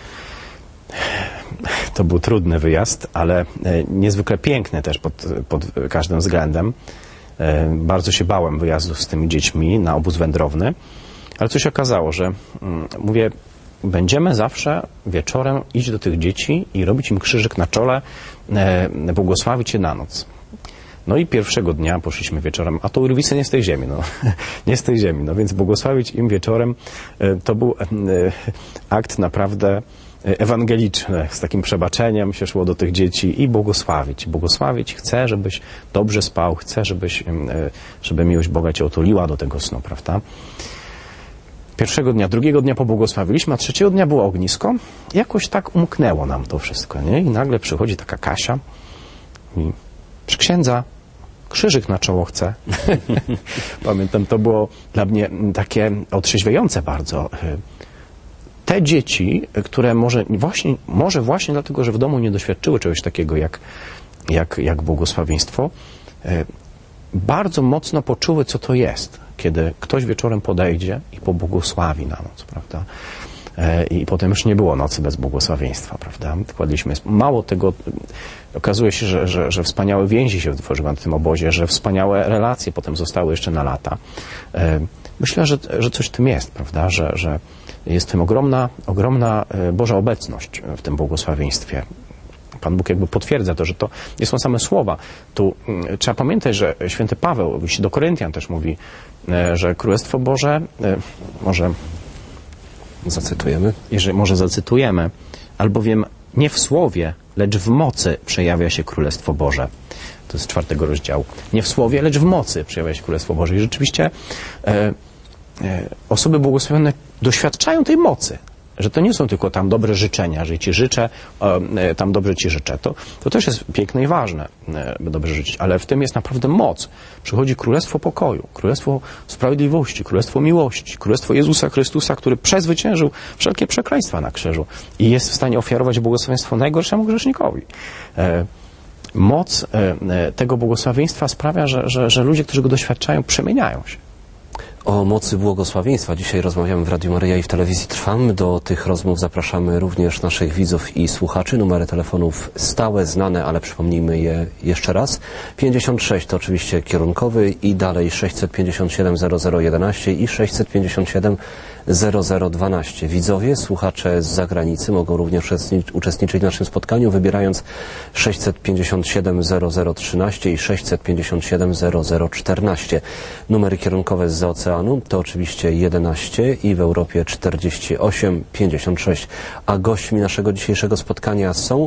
To był trudny wyjazd, ale niezwykle piękny też pod, pod każdym względem. Bardzo się bałem wyjazdu z tymi dziećmi na obóz wędrowny, ale co się okazało, że mówię, będziemy zawsze wieczorem iść do tych dzieci i robić im krzyżyk na czole, błogosławić je na noc. No i pierwszego dnia poszliśmy wieczorem, a to urwisy nie z tej ziemi, no. nie z tej ziemi, no więc błogosławić im wieczorem to był akt naprawdę ewangeliczne, z takim przebaczeniem się szło do tych dzieci i błogosławić. Błogosławić, chcę, żebyś dobrze spał, chcę, żebyś, żeby miłość Boga cię otuliła do tego snu, prawda? Pierwszego dnia, drugiego dnia pobłogosławiliśmy, a trzeciego dnia było ognisko. Jakoś tak umknęło nam to wszystko, nie? I nagle przychodzi taka Kasia i przy księdza krzyżyk na czoło chce. Pamiętam, to było dla mnie takie otrzeźwiające bardzo. te dzieci, które może właśnie, może właśnie dlatego, że w domu nie doświadczyły czegoś takiego jak, jak, jak błogosławieństwo, bardzo mocno poczuły, co to jest, kiedy ktoś wieczorem podejdzie i pobłogosławi na noc, prawda? I potem już nie było nocy bez błogosławieństwa, prawda? Kładliśmy, mało tego, okazuje się, że, że, że wspaniałe więzi się wytworzyły na tym obozie, że wspaniałe relacje potem zostały jeszcze na lata. Myślę, że, że coś w tym jest, prawda? Że, że jest w tym ogromna, ogromna Boża obecność w tym błogosławieństwie. Pan Bóg jakby potwierdza to, że to nie są same słowa. Tu mm, trzeba pamiętać, że święty Paweł do Koryntian też mówi, e, że Królestwo Boże, e, może zacytujemy, jeżeli może zacytujemy, albowiem nie w słowie, lecz w mocy przejawia się Królestwo Boże. To jest z czwartego rozdziału. Nie w słowie, lecz w mocy przejawia się Królestwo Boże. I rzeczywiście e, e, osoby błogosławione doświadczają tej mocy. Że to nie są tylko tam dobre życzenia, że Ci życzę, e, tam dobrze Ci życzę. To, to też jest piękne i ważne, e, by dobrze życzyć, ale w tym jest naprawdę moc. Przychodzi Królestwo Pokoju, Królestwo Sprawiedliwości, Królestwo Miłości, Królestwo Jezusa Chrystusa, który przezwyciężył wszelkie przekleństwa na krzyżu i jest w stanie ofiarować błogosławieństwo najgorszemu grzesznikowi. E, moc e, tego błogosławieństwa sprawia, że, że, że ludzie, którzy go doświadczają, przemieniają się. O mocy błogosławieństwa dzisiaj rozmawiamy w Radiu Maryja i w telewizji Trwam. Do tych rozmów zapraszamy również naszych widzów i słuchaczy. Numery telefonów stałe, znane, ale przypomnijmy je jeszcze raz. pięćdziesiąt sześć to oczywiście kierunkowy i dalej sześćset pięćdziesiąt siedem zero zero jedenaście i sześćset pięćdziesiąt siedem zero zero dwanaście. Widzowie, słuchacze z zagranicy mogą również uczestniczyć w naszym spotkaniu, wybierając sześćset pięćdziesiąt siedem zero zero trzynaście i sześćset pięćdziesiąt siedem zero zero czternaście. Numery kierunkowe zza oceanu to oczywiście jedenaście i w Europie czterdzieści osiem pięćdziesiąt sześć. A gośćmi naszego dzisiejszego spotkania są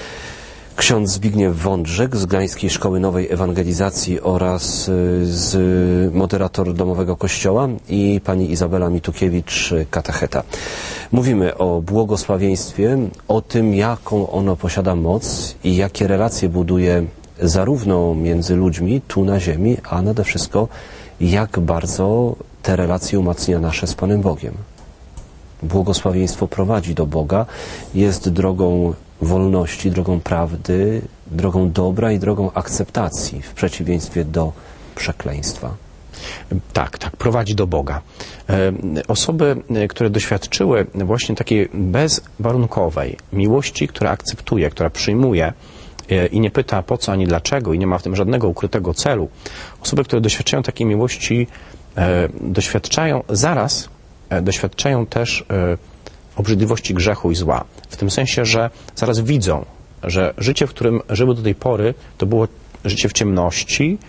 ksiądz Zbigniew Wądrzyk z Gdańskiej Szkoły Nowej Ewangelizacji oraz z moderator Domowego Kościoła i pani Izabela Mitukiewicz, katecheta. Mówimy o błogosławieństwie, o tym, jaką ono posiada moc i jakie relacje buduje zarówno między ludźmi tu na ziemi, a nade wszystko jak bardzo te relacje umacnia nasze z Panem Bogiem. Błogosławieństwo prowadzi do Boga, jest drogą wolności, drogą prawdy, drogą dobra i drogą akceptacji, w przeciwieństwie do przekleństwa. Tak, tak, prowadzi do Boga. Osoby, które doświadczyły właśnie takiej bezwarunkowej miłości, która akceptuje, która przyjmuje i nie pyta po co ani dlaczego i nie ma w tym żadnego ukrytego celu. Osoby, które doświadczają takiej miłości, doświadczają zaraz, doświadczają też obrzydliwości grzechu i zła. W tym sensie, że zaraz widzą, że życie, w którym żyły do tej pory, to było życie w ciemności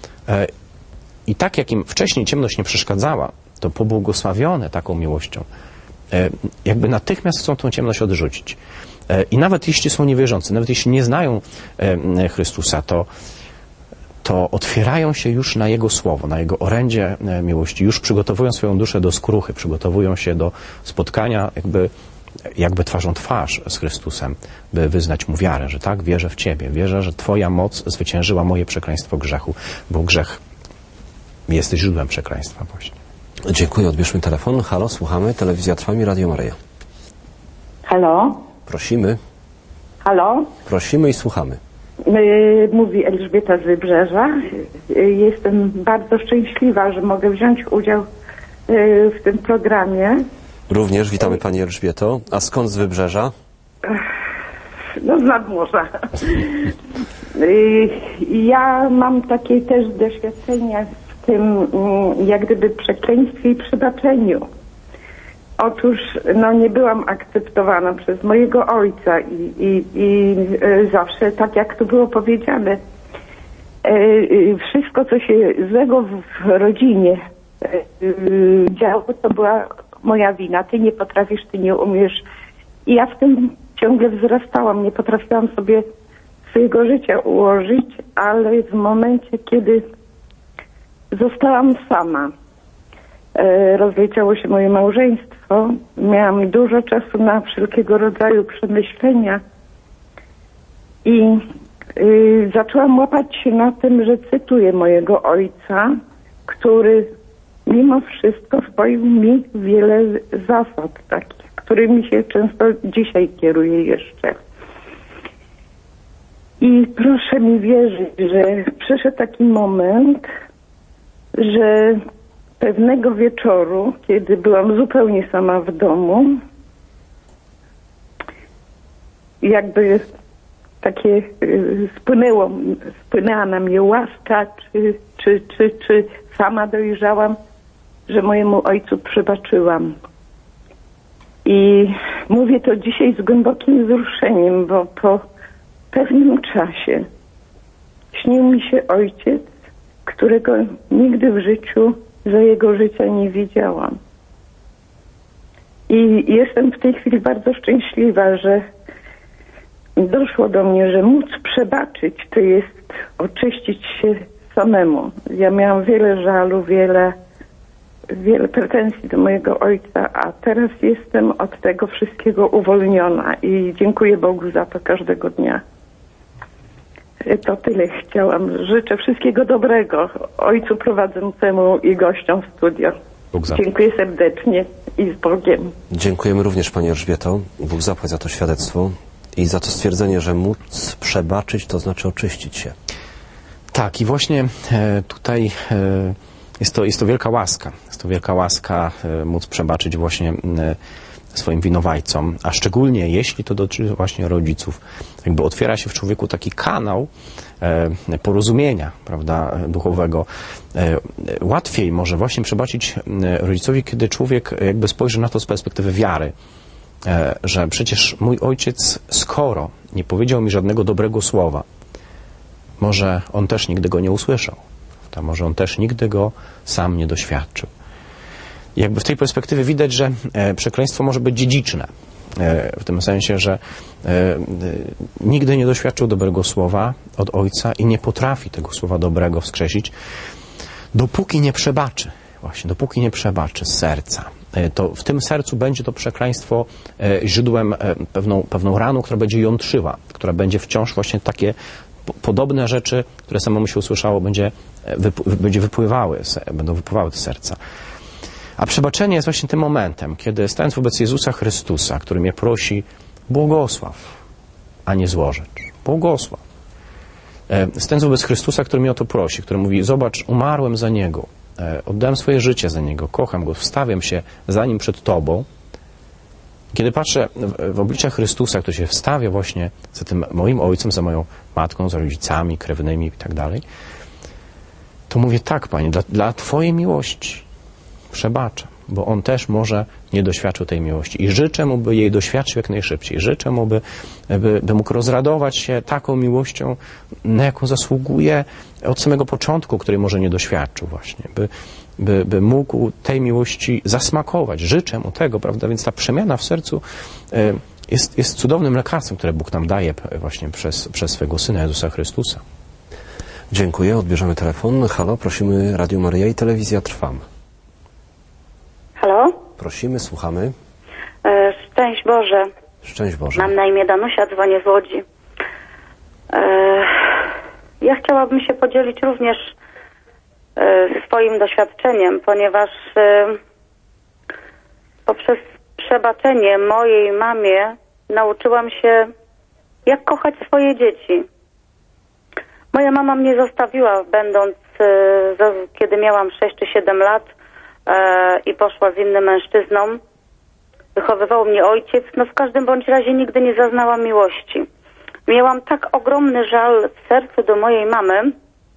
i tak jak im wcześniej ciemność nie przeszkadzała, to pobłogosławione taką miłością, jakby natychmiast chcą tę ciemność odrzucić. I nawet jeśli są niewierzący, nawet jeśli nie znają Chrystusa, to, to otwierają się już na Jego Słowo, na Jego orędzie miłości, już przygotowują swoją duszę do skruchy, przygotowują się do spotkania jakby, jakby twarzą twarz z Chrystusem, by wyznać Mu wiarę, że tak, wierzę w Ciebie, wierzę, że Twoja moc zwyciężyła moje przekleństwo grzechu, bo grzech jest źródłem przekleństwa właśnie. Dziękuję, odbierzmy telefon. Halo, słuchamy, Telewizja Trwam i Radio Maryja. Halo? Prosimy. Halo? Prosimy i słuchamy. Mówi Elżbieta z Wybrzeża. Jestem bardzo szczęśliwa, że mogę wziąć udział w tym programie. Również witamy Pani Elżbieto. A skąd z Wybrzeża? No z nadmorza. Ja mam takie też doświadczenia w tym, jak gdyby przekleństwie i przebaczeniu. Otóż no, nie byłam akceptowana przez mojego ojca i, i, i e, zawsze, tak jak tu było powiedziane, e, e, wszystko, co się złego w, w rodzinie e, e, działo, to była moja wina. Ty nie potrafisz, ty nie umiesz. I ja w tym ciągle wzrastałam, nie potrafiłam sobie swojego życia ułożyć, ale w momencie, kiedy zostałam sama, rozleciało się moje małżeństwo, miałam dużo czasu na wszelkiego rodzaju przemyślenia i y, zaczęłam łapać się na tym, że cytuję mojego ojca, który mimo wszystko wpoił mi wiele zasad takich. którymi się często dzisiaj kieruję jeszcze. I proszę mi wierzyć, że przyszedł taki moment, że pewnego wieczoru, kiedy byłam zupełnie sama w domu, jakby takie y, spłynęło, spłynęła na mnie łaska, czy, czy, czy, czy sama dojrzałam, że mojemu ojcu przebaczyłam. I mówię to dzisiaj z głębokim wzruszeniem, bo po pewnym czasie śnił mi się ojciec, którego nigdy w życiu za jego życia nie widziałam. I jestem w tej chwili bardzo szczęśliwa, że doszło do mnie, że móc przebaczyć to jest oczyścić się samemu. Ja miałam wiele żalu, wiele, wiele pretensji do mojego ojca, a teraz jestem od tego wszystkiego uwolniona i dziękuję Bogu za to każdego dnia. To tyle chciałam. Życzę wszystkiego dobrego ojcu prowadzącemu i gościom w studio. Dziękuję serdecznie i z Bogiem. Dziękujemy również Pani Elżbieto. Bóg zapłać za to świadectwo i za to stwierdzenie, że móc przebaczyć to znaczy oczyścić się. Tak, i właśnie e, tutaj e, jest, to, jest to wielka łaska. Jest to wielka łaska e, móc przebaczyć właśnie e, swoim winowajcom, a szczególnie jeśli to dotyczy właśnie rodziców. Jakby otwiera się w człowieku taki kanał e, porozumienia, prawda, duchowego. E, łatwiej może właśnie przebaczyć rodzicowi, kiedy człowiek jakby spojrzy na to z perspektywy wiary, e, że przecież mój ojciec, skoro nie powiedział mi żadnego dobrego słowa, może on też nigdy go nie usłyszał, prawda? Może on też nigdy go sam nie doświadczył. I jakby w tej perspektywie widać, że e, przekleństwo może być dziedziczne. E, w tym sensie, że e, e, nigdy nie doświadczył dobrego słowa od ojca i nie potrafi tego słowa dobrego wskrzesić, dopóki nie przebaczy. Właśnie, dopóki nie przebaczy z serca. E, to w tym sercu będzie to przekleństwo e, źródłem e, pewną, pewną raną, która będzie jątrzyła, która będzie wciąż właśnie takie po, podobne rzeczy, które samemu się usłyszało, będzie, wyp- będzie wypływały, będą wypływały z serca. A przebaczenie jest właśnie tym momentem, kiedy stając wobec Jezusa Chrystusa, który mnie prosi, błogosław, a nie złożecz. Błogosław. Stając wobec Chrystusa, który mnie o to prosi, który mówi, zobacz, umarłem za Niego, oddałem swoje życie za Niego, kocham Go, wstawiam się za Nim przed Tobą. Kiedy patrzę w oblicze Chrystusa, który się wstawia właśnie za tym moim ojcem, za moją matką, za rodzicami, krewnymi i tak dalej, to mówię, tak, Panie, dla, dla Twojej miłości przebaczam, bo on też może nie doświadczył tej miłości. I życzę mu, by jej doświadczył jak najszybciej. Życzę mu, by, by, by mógł rozradować się taką miłością, na jaką zasługuje od samego początku, której może nie doświadczył właśnie. By, by, by mógł tej miłości zasmakować. Życzę mu tego, prawda? Więc ta przemiana w sercu jest, jest cudownym lekarstwem, które Bóg nam daje właśnie przez, przez swego Syna Jezusa Chrystusa. Dziękuję. Odbierzemy telefon. Halo, prosimy Radio Maryja i Telewizja Trwam. Halo? Prosimy, słuchamy. E, szczęść Boże. Szczęść Boże. Mam na imię Danusia, dzwonię z Łodzi. E, ja chciałabym się podzielić również e, swoim doświadczeniem, ponieważ e, poprzez przebaczenie mojej mamie nauczyłam się, jak kochać swoje dzieci. Moja mama mnie zostawiła, będąc, e, kiedy miałam sześć czy siedem lat, i poszła z innym mężczyzną. Wychowywał mnie ojciec. No w każdym bądź razie nigdy nie zaznałam miłości. Miałam tak ogromny żal w sercu do mojej mamy,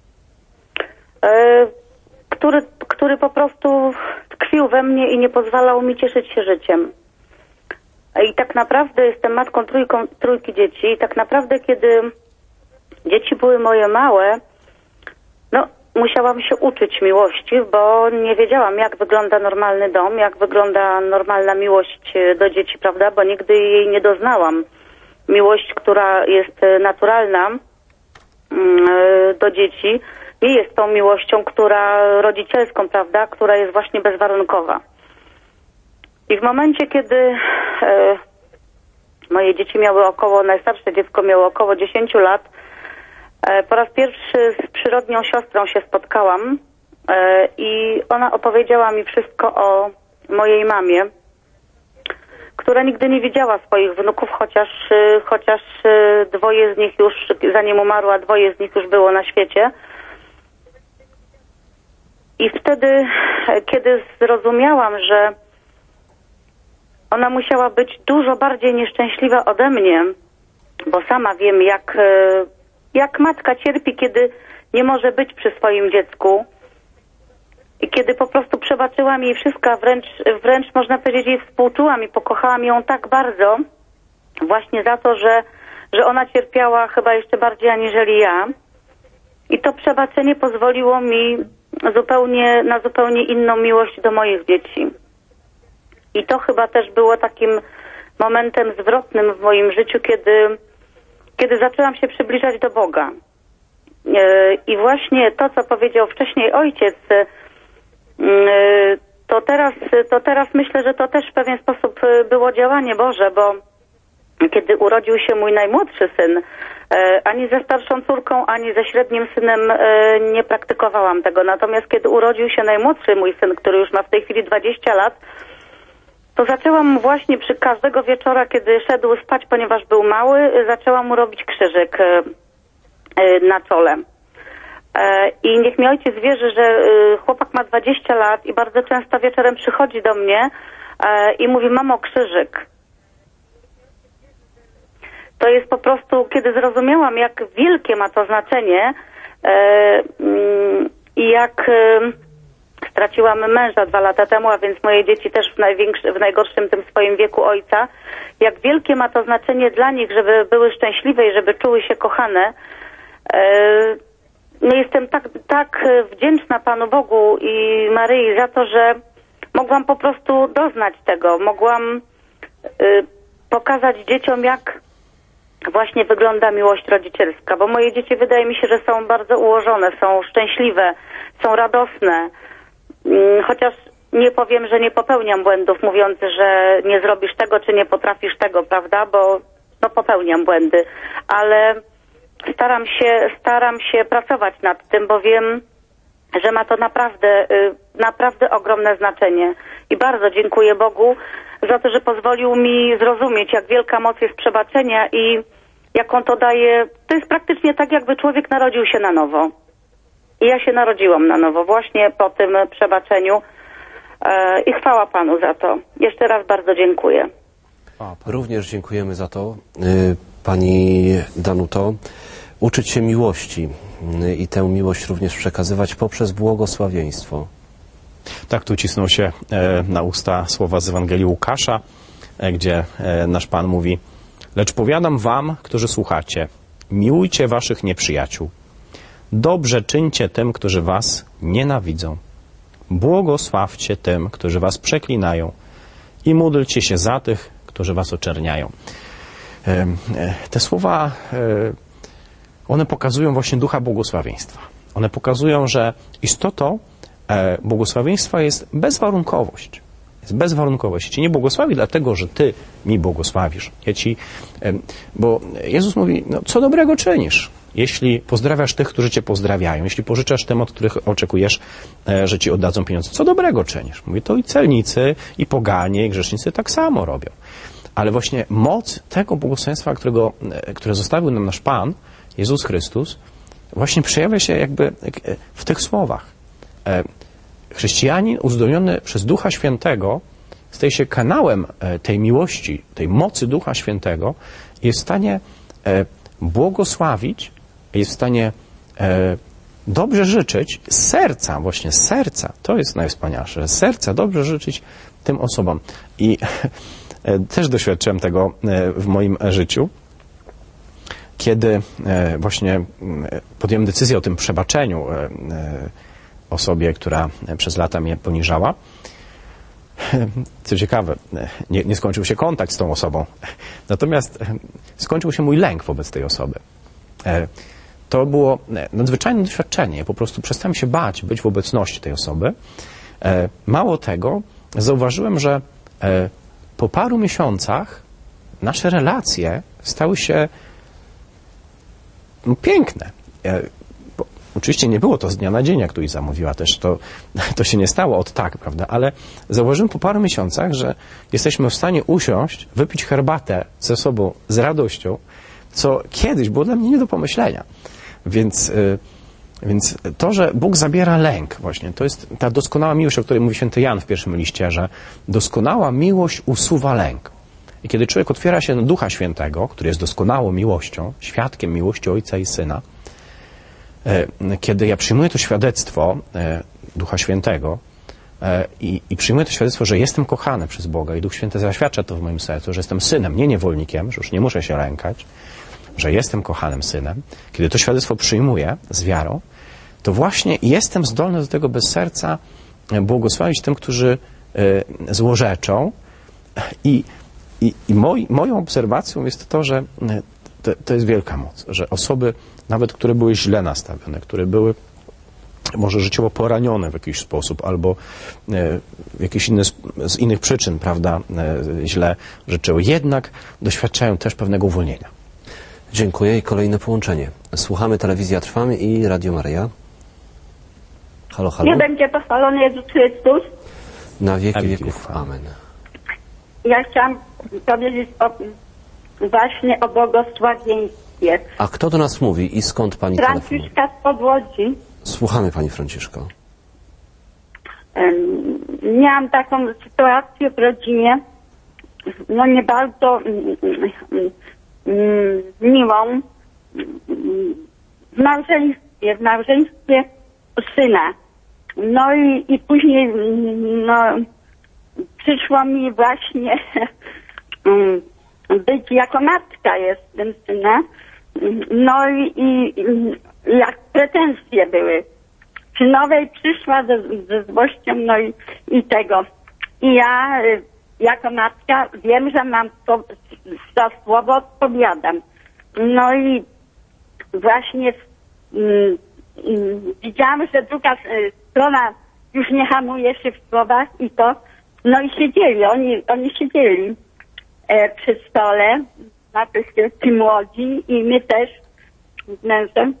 który, który po prostu tkwił we mnie i nie pozwalał mi cieszyć się życiem. I tak naprawdę jestem matką trójką, trójki dzieci i tak naprawdę kiedy dzieci były moje małe, no musiałam się uczyć miłości, bo nie wiedziałam, jak wygląda normalny dom, jak wygląda normalna miłość do dzieci, prawda, bo nigdy jej nie doznałam. Miłość, która jest naturalna do dzieci, nie jest tą miłością, która rodzicielską, prawda, która jest właśnie bezwarunkowa. I w momencie, kiedy e, moje dzieci miały około, najstarsze dziecko miało około dziesięć lat, po raz pierwszy z przyrodnią siostrą się spotkałam i ona opowiedziała mi wszystko o mojej mamie, która która nigdy nie widziała swoich wnuków, chociaż, chociaż dwoje z nich już, zanim umarła, dwoje z nich już było na świecie. I wtedy, kiedy zrozumiałam, że ona musiała być dużo bardziej nieszczęśliwa ode mnie, bo sama wiem, jak, jak matka cierpi, kiedy nie może być przy swoim dziecku i kiedy po prostu przebaczyłam jej wszystko, wręcz, wręcz można powiedzieć jej współczułam i pokochałam ją tak bardzo właśnie za to, że, że ona cierpiała chyba jeszcze bardziej aniżeli ja. I to przebaczenie pozwoliło mi zupełnie, na zupełnie inną miłość do moich dzieci. I to chyba też było takim momentem zwrotnym w moim życiu, kiedy, kiedy zaczęłam się przybliżać do Boga. I właśnie to, co powiedział wcześniej ojciec, to teraz, to teraz myślę, że to też w pewien sposób było działanie Boże, bo kiedy urodził się mój najmłodszy syn, ani ze starszą córką, ani ze średnim synem nie praktykowałam tego. Natomiast kiedy urodził się najmłodszy mój syn, który już ma w tej chwili dwadzieścia lat, to zaczęłam właśnie przy każdego wieczora, kiedy szedł spać, ponieważ był mały, zaczęłam mu robić krzyżyk na czole. I niech mi ojciec wierzy, że chłopak ma dwadzieścia lat i bardzo często wieczorem przychodzi do mnie i mówi: mamo, krzyżyk. To jest po prostu, kiedy zrozumiałam, jak wielkie ma to znaczenie i jak straciłam męża dwa lata temu, a więc moje dzieci też w, największy, w najgorszym tym swoim wieku ojca, jak wielkie ma to znaczenie dla nich, żeby były szczęśliwe i żeby czuły się kochane. No jestem tak, tak wdzięczna Panu Bogu i Maryi za to, że mogłam po prostu doznać tego. Mogłam pokazać dzieciom, jak właśnie wygląda miłość rodzicielska, bo moje dzieci, wydaje mi się, że są bardzo ułożone, są szczęśliwe, są radosne. Chociaż nie powiem, że nie popełniam błędów, mówiąc, że nie zrobisz tego, czy nie potrafisz tego, prawda, bo no popełniam błędy, ale staram się, staram się pracować nad tym, bo wiem, że ma to naprawdę, naprawdę ogromne znaczenie. I bardzo dziękuję Bogu za to, że pozwolił mi zrozumieć, jak wielka moc jest przebaczenia i jaką to daje. To jest praktycznie tak, jakby człowiek narodził się na nowo. I ja się narodziłam na nowo właśnie po tym przebaczeniu i chwała Panu za to. Jeszcze raz bardzo dziękuję. Również dziękujemy za to, Pani Danuto. Uczyć się miłości i tę miłość również przekazywać poprzez błogosławieństwo. Tak, tu cisną się na usta słowa z Ewangelii Łukasza, gdzie nasz Pan mówi: lecz powiadam wam, którzy słuchacie, miłujcie waszych nieprzyjaciół. Dobrze czyńcie tym, którzy was nienawidzą. Błogosławcie tym, którzy was przeklinają i módlcie się za tych, którzy was oczerniają. Te słowa, one pokazują właśnie ducha błogosławieństwa. One pokazują, że istotą błogosławieństwa jest bezwarunkowość. Jest bezwarunkowość. Ja Cię nie błogosławi dlatego, że Ty mi błogosławisz. Ja ci, bo Jezus mówi, no, co dobrego czynisz, jeśli pozdrawiasz tych, którzy Cię pozdrawiają, jeśli pożyczasz tym, od których oczekujesz, że Ci oddadzą pieniądze. Co dobrego czynisz? Mówi, to i celnicy, i poganie, i grzesznicy tak samo robią. Ale właśnie moc tego błogosławieństwa, którego, które zostawił nam nasz Pan, Jezus Chrystus, właśnie przejawia się jakby w tych słowach. Chrześcijanin uzdolniony przez Ducha Świętego staje się kanałem tej miłości, tej mocy Ducha Świętego i jest w stanie błogosławić, jest w stanie dobrze życzyć z serca, właśnie z serca, to jest najwspanialsze, z serca dobrze życzyć tym osobom. I też doświadczyłem tego w moim życiu, kiedy właśnie podjąłem decyzję o tym przebaczeniu osobie, która przez lata mnie poniżała. Co ciekawe, nie, nie skończył się kontakt z tą osobą, natomiast skończył się mój lęk wobec tej osoby. To było nadzwyczajne doświadczenie. Ja po prostu przestałem się bać być w obecności tej osoby. Mało tego, zauważyłem, że po paru miesiącach nasze relacje stały się no, piękne. oczywiście nie było to z dnia na dzień, jak tu Iza mówiła też, to, to się nie stało od tak, prawda, ale zauważyłem po paru miesiącach, że jesteśmy w stanie usiąść, wypić herbatę ze sobą z radością, co kiedyś było dla mnie nie do pomyślenia. Więc, yy, więc to, że Bóg zabiera lęk właśnie, to jest ta doskonała miłość, o której mówi święty Jan w pierwszym liście, że doskonała miłość usuwa lęk. I kiedy człowiek otwiera się na Ducha Świętego, który jest doskonałą miłością, świadkiem miłości Ojca i Syna, kiedy ja przyjmuję to świadectwo Ducha Świętego i, i przyjmuję to świadectwo, że jestem kochany przez Boga i Duch Święty zaświadcza to w moim sercu, że jestem synem, nie niewolnikiem, że już nie muszę się lękać, że jestem kochanym synem, kiedy to świadectwo przyjmuję z wiarą, to właśnie jestem zdolny do tego bez serca błogosławić tym, którzy złorzeczą. I, i, i moj, moją obserwacją jest to, że to, to jest wielka moc, że osoby, nawet które były źle nastawione, które były może życiowo poranione w jakiś sposób, albo w jakieś inne, z innych przyczyn, prawda, źle życzyły, jednak doświadczają też pewnego uwolnienia. Dziękuję i kolejne połączenie. Słuchamy Telewizja Trwam i Radio Maryja. Halo, halo. Nie będzie pochwalony Jezus Chrystus. Na wieki wieków. Amen. Ja chciałam powiedzieć o, właśnie o błogosławieństwie. A kto do nas mówi i skąd pani telefonuje? Franciszka z Podłodzi. Słuchamy pani Franciszko. Um, miałam taką sytuację w rodzinie, no nie bardzo um, um, miłą, w małżeństwie, w małżeństwie syna. No i, i później no, przyszło mi właśnie um, być jako matka jestem syna. No i, i jak pretensje były. Synowej przyszła ze, ze złością, no i, i tego. I ja jako matka wiem, że mam to, za słowo odpowiadam. No i właśnie mm, mm, widziałam, że druga strona już nie hamuje się w słowach i to, no i siedzieli, oni, oni siedzieli e, przy stole, znaczy ci młodzi i my też z mężem.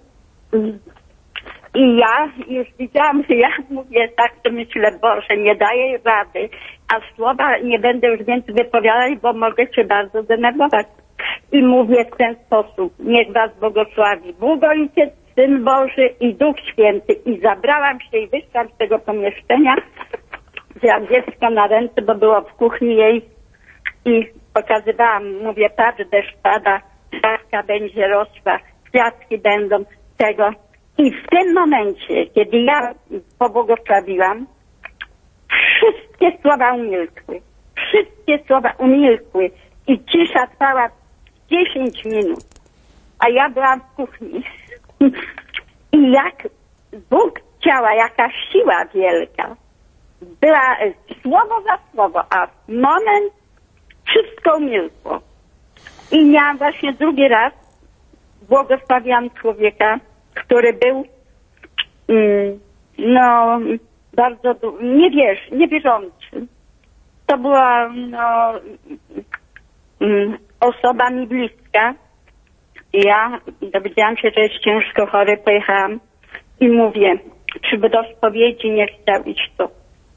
I ja już widziałam, że ja mówię tak, to myślę, Boże, nie daję rady, a słowa nie będę już więcej wypowiadać, bo mogę się bardzo denerwować. I mówię w ten sposób, niech was błogosławi Bóg Ojciec, Syn Boży i Duch Święty. I zabrałam się i wyszłam z tego pomieszczenia, wzięłam dziecko na ręce, bo było w kuchni jej i pokazywałam, mówię, patrz, deszcz pada, trawka będzie rosła, kwiatki będą, tego. I w tym momencie, kiedy ja pobłogosławiłam, wszystkie słowa umilkły. Wszystkie słowa umilkły. I cisza trwała dziesięć minut. A ja byłam w kuchni. I jak Bóg działa, jaka siła wielka. Była słowo za słowo, a w moment wszystko umilkło. I miałam właśnie drugi raz, błogosławiłam człowieka, który był mm, no bardzo niewierz, niewierzący. To była no mm, osoba mi bliska. Ja dowiedziałam się, że jest ciężko chory, pojechałam i mówię, czy by do spowiedzi nie chciał iść tu.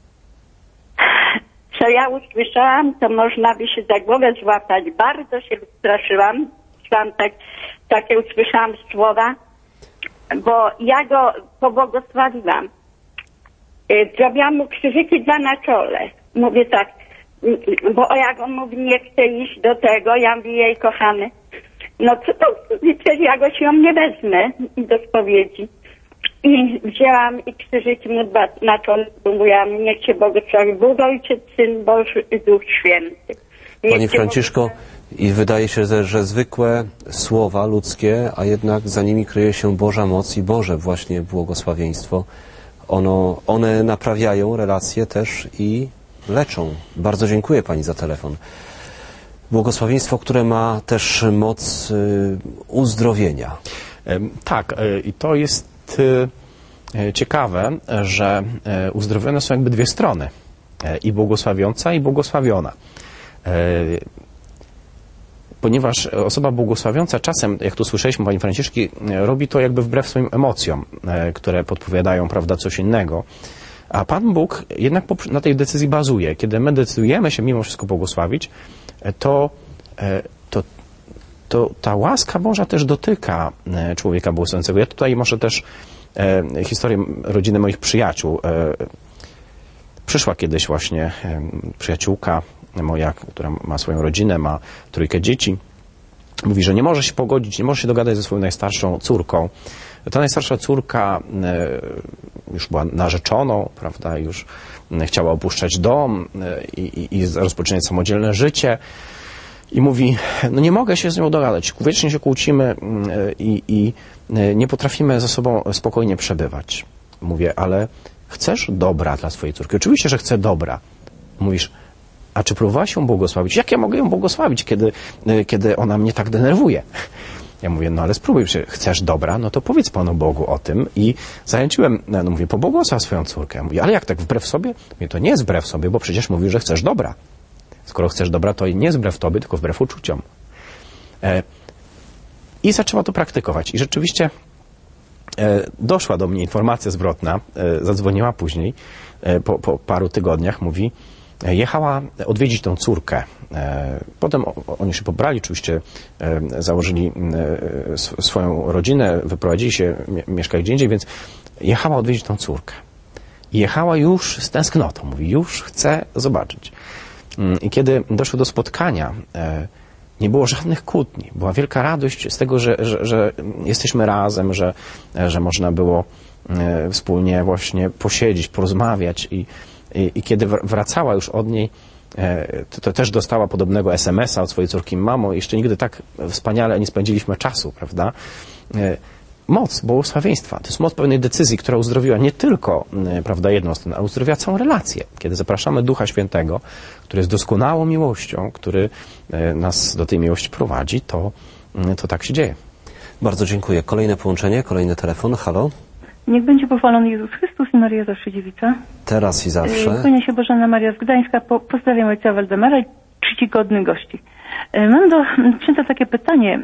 Co ja usłyszałam, to można by się za głowę złapać. Bardzo się wystraszyłam. Szłam tak, takie usłyszałam słowa, bo ja go pobłogosławiłam. Zrobiłam mu krzyżyki dwa na czole. Mówię tak, bo jak on mówi, nie chce iść do tego, ja mówię, jej kochany, no co to, przecież ja go się nie wezmę do spowiedzi. I wzięłam i krzyżyki mu dwa na czole, mówiłam, niech się błogosławi Bóg Ojciec, Syn Boży i Duch Święty. Niech Pani Franciszko, i wydaje się, że, że zwykłe słowa ludzkie, a jednak za nimi kryje się Boża moc i Boże właśnie błogosławieństwo. Ono, one naprawiają relacje też i leczą. Bardzo dziękuję Pani za telefon. Błogosławieństwo, które ma też moc y, uzdrowienia. Tak, i to jest y, ciekawe, że y, uzdrowione są jakby dwie strony. Y, I błogosławiąca, i błogosławiona. Y, ponieważ osoba błogosławiąca czasem, jak tu słyszeliśmy pani Franciszki, robi to jakby wbrew swoim emocjom, które podpowiadają, prawda, coś innego. A Pan Bóg jednak na tej decyzji bazuje. Kiedy my decydujemy się mimo wszystko błogosławić, to, to, to ta łaska Boża też dotyka człowieka błogosławiącego. Ja tutaj może też e, historię rodziny moich przyjaciół. E, przyszła kiedyś właśnie e, przyjaciółka moja, która ma swoją rodzinę, ma trójkę dzieci. Mówi, że nie może się pogodzić, nie może się dogadać ze swoją najstarszą córką. Ta najstarsza córka e, już była narzeczoną, prawda, już chciała opuszczać dom e, i, i rozpoczynać samodzielne życie. I mówi, no nie mogę się z nią dogadać, wiecznie się kłócimy i, i nie potrafimy ze sobą spokojnie przebywać. Mówię, ale chcesz dobra dla swojej córki? Oczywiście, że chcę dobra. Mówisz, a czy próbowałaś ją błogosławić? Jak ja mogę ją błogosławić, kiedy, kiedy ona mnie tak denerwuje? Ja mówię, no ale spróbuj, że chcesz dobra, no to powiedz Panu Bogu o tym i zachęciłem, no mówię, pobłogosław swoją córkę. Ja mówię, ale jak tak, wbrew sobie? Mówię, to nie jest wbrew sobie, bo przecież mówisz, że chcesz dobra. Skoro chcesz dobra, to nie jest wbrew tobie, tylko wbrew uczuciom. E, I zaczęła to praktykować. I rzeczywiście e, doszła do mnie informacja zwrotna, e, zadzwoniła później, e, po, po paru tygodniach, mówi, e, jechała odwiedzić tą córkę. E, potem o, oni się pobrali, oczywiście e, założyli e, swoją rodzinę, wyprowadzili się, mieszkali gdzie indziej, więc jechała odwiedzić tą córkę. I jechała już z tęsknotą, mówi, już chcę zobaczyć. I kiedy doszło do spotkania, nie było żadnych kłótni. Była wielka radość z tego, że, że, że jesteśmy razem, że, że można było wspólnie właśnie posiedzieć, porozmawiać. I, i, i kiedy wracała już od niej, to, to też dostała podobnego es em es a od swojej córki: mamo, jeszcze nigdy tak wspaniale nie spędziliśmy czasu, prawda? Moc błogosławieństwa. To jest moc pewnej decyzji, która uzdrowiła nie tylko, prawda, jedną stronę, ale uzdrowiła całą relację. Kiedy zapraszamy Ducha Świętego, który jest doskonałą miłością, który nas do tej miłości prowadzi, to, to tak się dzieje. Bardzo dziękuję. Kolejne połączenie, kolejny telefon. Halo? Niech będzie pochwalony Jezus Chrystus i Maria zawsze dziewica. Teraz i zawsze. Kłania się Bożena Maria z Gdańska. Po, pozdrawiam ojca Waldemara i czcigodnych gości. Mam do księdza takie pytanie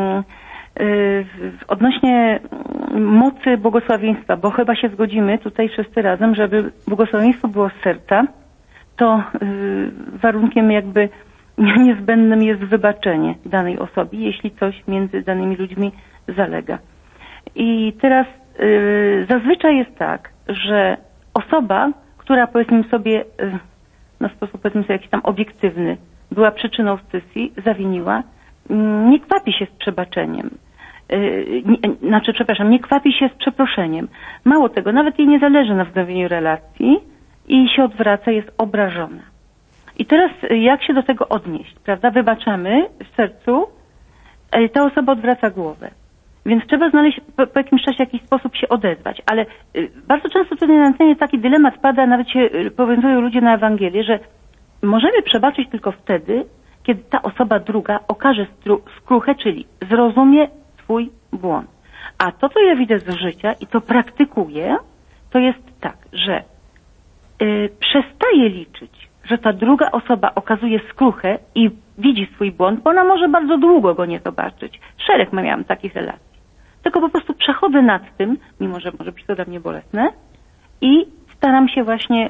odnośnie mocy błogosławieństwa, bo chyba się zgodzimy tutaj wszyscy razem, żeby błogosławieństwo było z serca, to warunkiem jakby niezbędnym jest wybaczenie danej osobie, jeśli coś między danymi ludźmi zalega. I teraz zazwyczaj jest tak, że osoba, która powiedzmy sobie na sposób powiedzmy sobie jakiś tam obiektywny była przyczyną scysji, zawiniła, nie kwapi się z przebaczeniem. Nie, znaczy, przepraszam, nie kwapi się z przeproszeniem. Mało tego, nawet jej nie zależy na wznowieniu relacji i się odwraca, jest obrażona. I teraz jak się do tego odnieść, prawda? Wybaczamy w sercu, ta osoba odwraca głowę. Więc trzeba znaleźć po, po jakimś czasie jakiś sposób się odezwać. Ale bardzo często tutaj na antenie taki dylemat pada, nawet się powiązują ludzie na Ewangelię, że możemy przebaczyć tylko wtedy, kiedy ta osoba druga okaże skruchę, czyli zrozumie swój błąd. A to, co ja widzę z życia i co praktykuję, to jest tak, że y, przestaję liczyć, że ta druga osoba okazuje skruchę i widzi swój błąd, bo ona może bardzo długo go nie zobaczyć. Szereg miałam takich relacji. Tylko po prostu przechodzę nad tym, mimo że może być to dla mnie bolesne, i staram się właśnie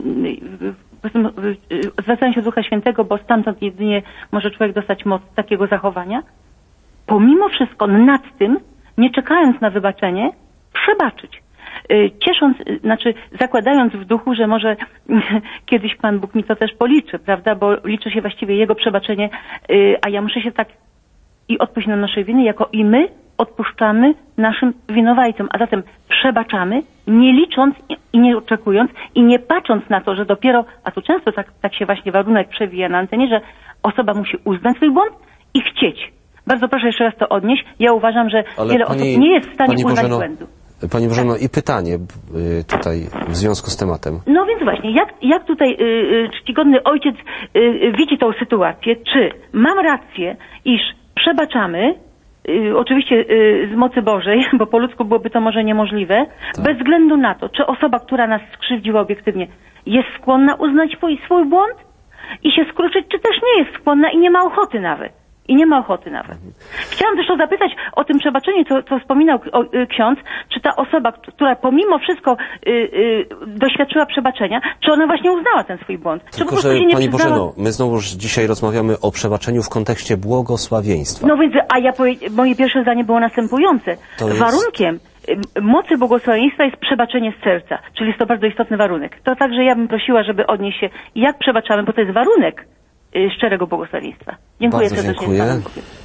y, zwracając się do Ducha Świętego, bo stamtąd jedynie może człowiek dostać moc takiego zachowania, pomimo wszystko nad tym, nie czekając na wybaczenie, przebaczyć. Ciesząc, znaczy zakładając w duchu, że może kiedyś Pan Bóg mi to też policzy, prawda, bo liczy się właściwie Jego przebaczenie, a ja muszę się tak i odpuścić na nasze winy, jako i my odpuszczamy naszym winowajcom, a zatem przebaczamy, nie licząc i nie oczekując i nie patrząc na to, że dopiero, a tu często tak, tak się właśnie warunek przewija na antenie, że osoba musi uznać swój błąd i chcieć. Bardzo proszę jeszcze raz to odnieść. Ja uważam, że Ale wiele pani, osób nie jest w stanie pani uznać Bożeno, błędu. Pani Bożeno, i pytanie tutaj w związku z tematem. No więc właśnie, jak, jak tutaj y, y, czcigodny ojciec y, y, widzi tą sytuację? Czy mam rację, iż przebaczamy, y, oczywiście y, z mocy Bożej, bo po ludzku byłoby to może niemożliwe, tak, bez względu na to, czy osoba, która nas skrzywdziła obiektywnie, jest skłonna uznać swój, swój błąd i się skruczyć, czy też nie jest skłonna i nie ma ochoty nawet. I nie ma ochoty nawet. Chciałam też zapytać o tym przebaczeniu, co, co wspominał o, y, ksiądz, czy ta osoba, która pomimo wszystko y, y, doświadczyła przebaczenia, czy ona właśnie uznała ten swój błąd? Czy Tylko, po prostu że się nie Pani przyznała... Bożeno, my znowuż dzisiaj rozmawiamy o przebaczeniu w kontekście błogosławieństwa. No więc, a ja powie... moje pierwsze zdanie było następujące. To jest... Warunkiem y, mocy błogosławieństwa jest przebaczenie z serca, czyli jest to bardzo istotny warunek. To także ja bym prosiła, żeby odnieść się, jak przebaczamy, bo to jest warunek szczerego błogosławieństwa. Dziękuję Bardzo serdecznie. dziękuję.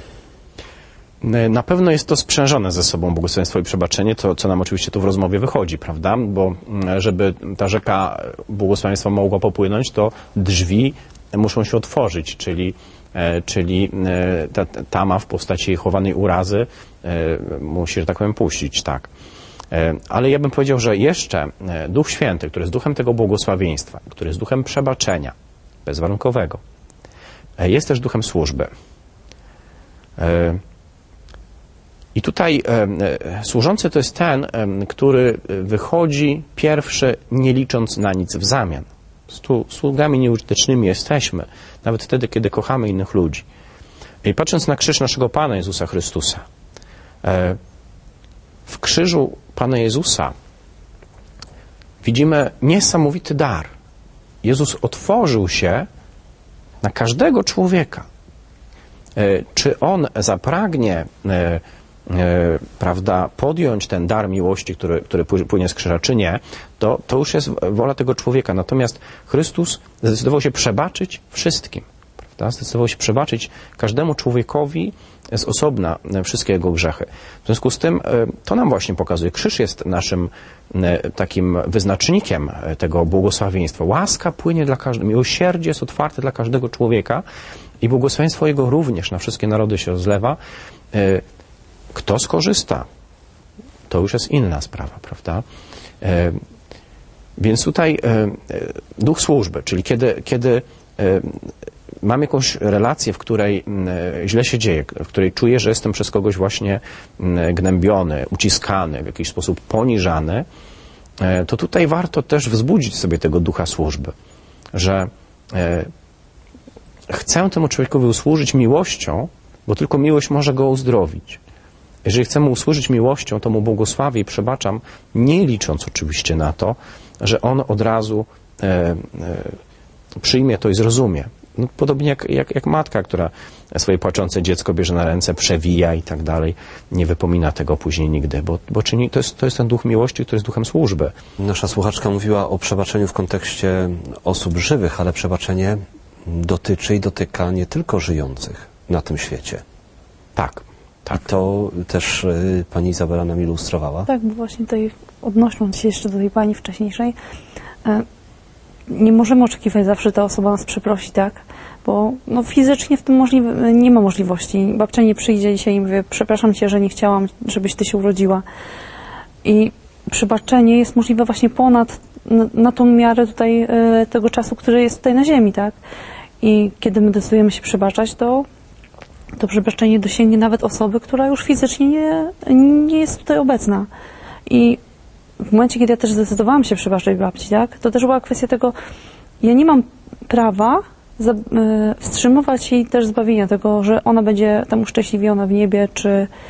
Na pewno jest to sprzężone ze sobą błogosławieństwo i przebaczenie, to co nam oczywiście tu w rozmowie wychodzi, prawda? Bo żeby ta rzeka błogosławieństwa mogła popłynąć, to drzwi muszą się otworzyć, czyli, czyli ta tama w postaci chowanej urazy musi, że tak powiem, puścić, tak. Ale ja bym powiedział, że jeszcze Duch Święty, który jest duchem tego błogosławieństwa, który jest duchem przebaczenia bezwarunkowego, jest też duchem służby. I tutaj służący to jest ten, który wychodzi pierwszy, nie licząc na nic w zamian. Sługami nieużytecznymi jesteśmy, nawet wtedy, kiedy kochamy innych ludzi. I patrząc na krzyż naszego Pana Jezusa Chrystusa, w krzyżu Pana Jezusa widzimy niesamowity dar. Jezus otworzył się na każdego człowieka. Czy on zapragnie, prawda, podjąć ten dar miłości, który, który płynie z krzyża, czy nie, to, to już jest wola tego człowieka. Natomiast Chrystus zdecydował się przebaczyć wszystkim. Prawda? Zdecydował się przebaczyć każdemu człowiekowi z osobna wszystkie jego grzechy. W związku z tym to nam właśnie pokazuje. Krzyż jest naszym takim wyznacznikiem tego błogosławieństwa. Łaska płynie dla każdego, miłosierdzie jest otwarte dla każdego człowieka i błogosławieństwo jego również na wszystkie narody się rozlewa. Kto skorzysta, to już jest inna sprawa, prawda? Więc tutaj duch służby, czyli kiedy, kiedy mam jakąś relację, w której źle się dzieje, w której czuję, że jestem przez kogoś właśnie gnębiony, uciskany, w jakiś sposób poniżany, to tutaj warto też wzbudzić sobie tego ducha służby, że chcę temu człowiekowi usłużyć miłością, bo tylko miłość może go uzdrowić. Jeżeli chcę mu usłużyć miłością, to mu błogosławię i przebaczam, nie licząc oczywiście na to, że on od razu e, e, przyjmie to i zrozumie. No, podobnie jak, jak, jak matka, która swoje płaczące dziecko bierze na ręce, przewija i tak dalej, nie wypomina tego później nigdy, bo, bo czyni, to, jest, to jest ten duch miłości, który jest duchem służby. Nasza słuchaczka mówiła o przebaczeniu w kontekście osób żywych, ale przebaczenie dotyczy i dotyka nie tylko żyjących na tym świecie. Tak. Tak. I to też y, pani Izabela nam ilustrowała. Tak, bo właśnie tutaj odnosząc się jeszcze do tej pani wcześniejszej, e, nie możemy oczekiwać zawsze, że ta osoba nas przeprosi, tak? Bo no, fizycznie w tym możliwe, nie ma możliwości. Babcia nie przyjdzie dzisiaj i mówi, przepraszam cię, że nie chciałam, żebyś ty się urodziła. I przebaczenie jest możliwe właśnie ponad, na, na tą miarę tutaj e, tego czasu, który jest tutaj na ziemi, tak? I kiedy my decydujemy się przebaczać, to to przebaczenie dosięgnie nawet osoby, która już fizycznie nie, nie jest tutaj obecna. I w momencie, kiedy ja też zdecydowałam się przebaczyć babci, tak, to też była kwestia tego, ja nie mam prawa za, y, wstrzymywać jej też zbawienia, tego, że ona będzie tam uszczęśliwiona w niebie, czy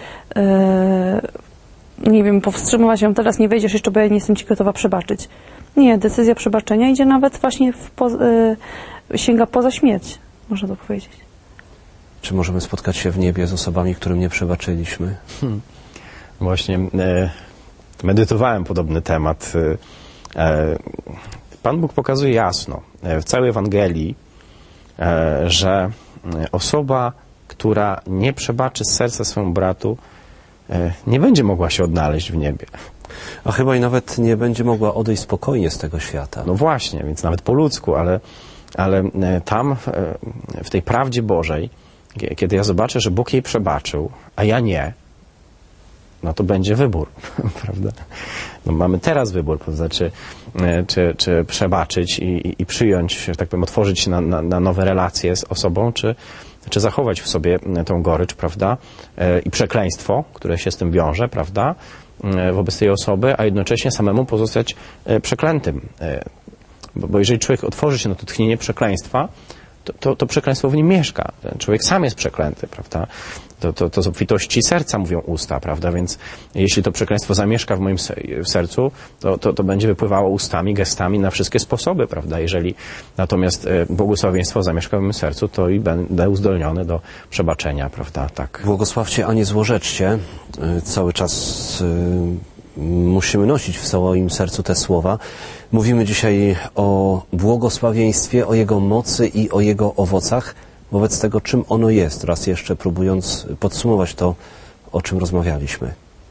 y, nie wiem, powstrzymywać ją, teraz nie wejdziesz jeszcze, bo ja nie jestem ci gotowa przebaczyć. Nie, decyzja przebaczenia idzie nawet właśnie w po, y, sięga poza śmierć, można to powiedzieć. Czy możemy spotkać się w niebie z osobami, którym nie przebaczyliśmy? Hmm. Właśnie e, medytowałem podobny temat. E, Pan Bóg pokazuje jasno e, w całej Ewangelii, e, że osoba, która nie przebaczy z serca swemu bratu, e, nie będzie mogła się odnaleźć w niebie. A chyba i nawet nie będzie mogła odejść spokojnie z tego świata. No właśnie, więc nawet po ludzku, ale, ale tam w tej prawdzie Bożej, kiedy ja zobaczę, że Bóg jej przebaczył, a ja nie, no to będzie wybór, prawda? No mamy teraz wybór, to znaczy, czy, czy przebaczyć i, i przyjąć, że tak powiem, otworzyć się na, na, na nowe relacje z osobą, czy, czy zachować w sobie tą gorycz, prawda? I przekleństwo, które się z tym wiąże, prawda? Wobec tej osoby, a jednocześnie samemu pozostać przeklętym. Bo, bo jeżeli człowiek otworzy się na to tchnienie przekleństwa, to, to, to przekleństwo w nim mieszka. Ten człowiek sam jest przeklęty, prawda? To, to, to z obfitości serca mówią usta, prawda? Więc jeśli to przekleństwo zamieszka w moim sercu, to, to, to będzie wypływało ustami, gestami na wszystkie sposoby, prawda? Jeżeli natomiast błogosławieństwo zamieszka w moim sercu, to i będę uzdolniony do przebaczenia, prawda? Tak. Błogosławcie, a nie złorzeczcie. Cały czas musimy nosić w swoim sercu te słowa. Mówimy dzisiaj o błogosławieństwie, o jego mocy i o jego owocach. Wobec tego, czym ono jest, raz jeszcze próbując podsumować to, o czym rozmawialiśmy.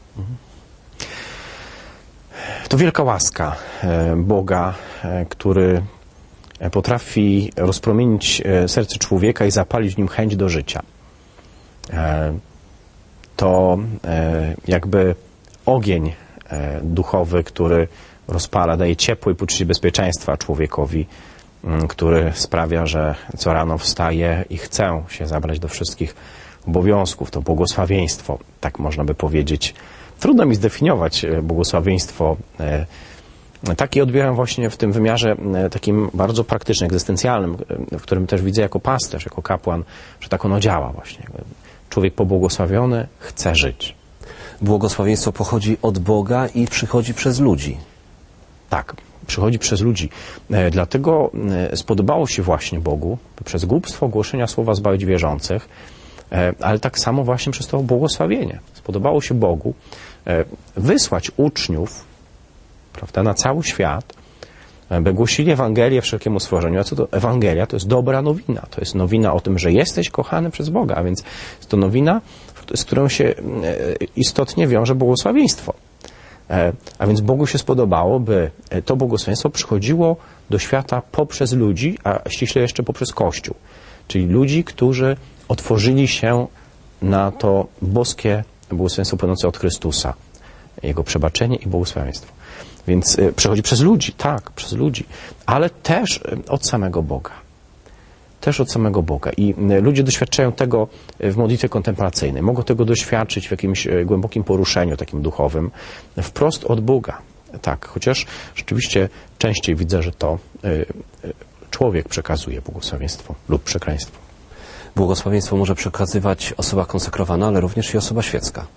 To wielka łaska Boga, który potrafi rozpromienić serce człowieka i zapalić w nim chęć do życia. To jakby ogień duchowy, który rozpala, daje ciepło i poczucie bezpieczeństwa człowiekowi, który sprawia, że co rano wstaje i chce się zabrać do wszystkich obowiązków. To błogosławieństwo, tak można by powiedzieć. Trudno mi zdefiniować błogosławieństwo. Takie odbieram właśnie w tym wymiarze takim bardzo praktycznym, egzystencjalnym, w którym też widzę jako pasterz, jako kapłan, że tak ono działa właśnie. Człowiek pobłogosławiony chce żyć. Błogosławieństwo pochodzi od Boga i przychodzi przez ludzi. Tak, przychodzi przez ludzi. E, dlatego e, spodobało się właśnie Bogu przez głupstwo głoszenia słowa zbawić wierzących, e, ale tak samo właśnie przez to błogosławienie. Spodobało się Bogu e, wysłać uczniów, prawda, na cały świat, e, by głosili Ewangelię wszelkiemu stworzeniu. A co to Ewangelia? To jest dobra nowina. To jest nowina o tym, że jesteś kochany przez Boga, a więc jest to nowina, z którą się e, istotnie wiąże błogosławieństwo. A więc Bogu się spodobało, by to błogosławieństwo przychodziło do świata poprzez ludzi, a ściśle jeszcze poprzez Kościół. Czyli ludzi, którzy otworzyli się na to boskie błogosławieństwo płynące od Chrystusa. Jego przebaczenie i błogosławieństwo. Więc przychodzi przez ludzi, tak, przez ludzi, ale też od samego Boga. Też od samego Boga. I ludzie doświadczają tego w modlitwie kontemplacyjnej. Mogą tego doświadczyć w jakimś głębokim poruszeniu takim duchowym. Wprost od Boga. Tak, chociaż rzeczywiście częściej widzę, że to człowiek przekazuje błogosławieństwo lub przekleństwo. Błogosławieństwo może przekazywać osoba konsekrowana, ale również i osoba świecka.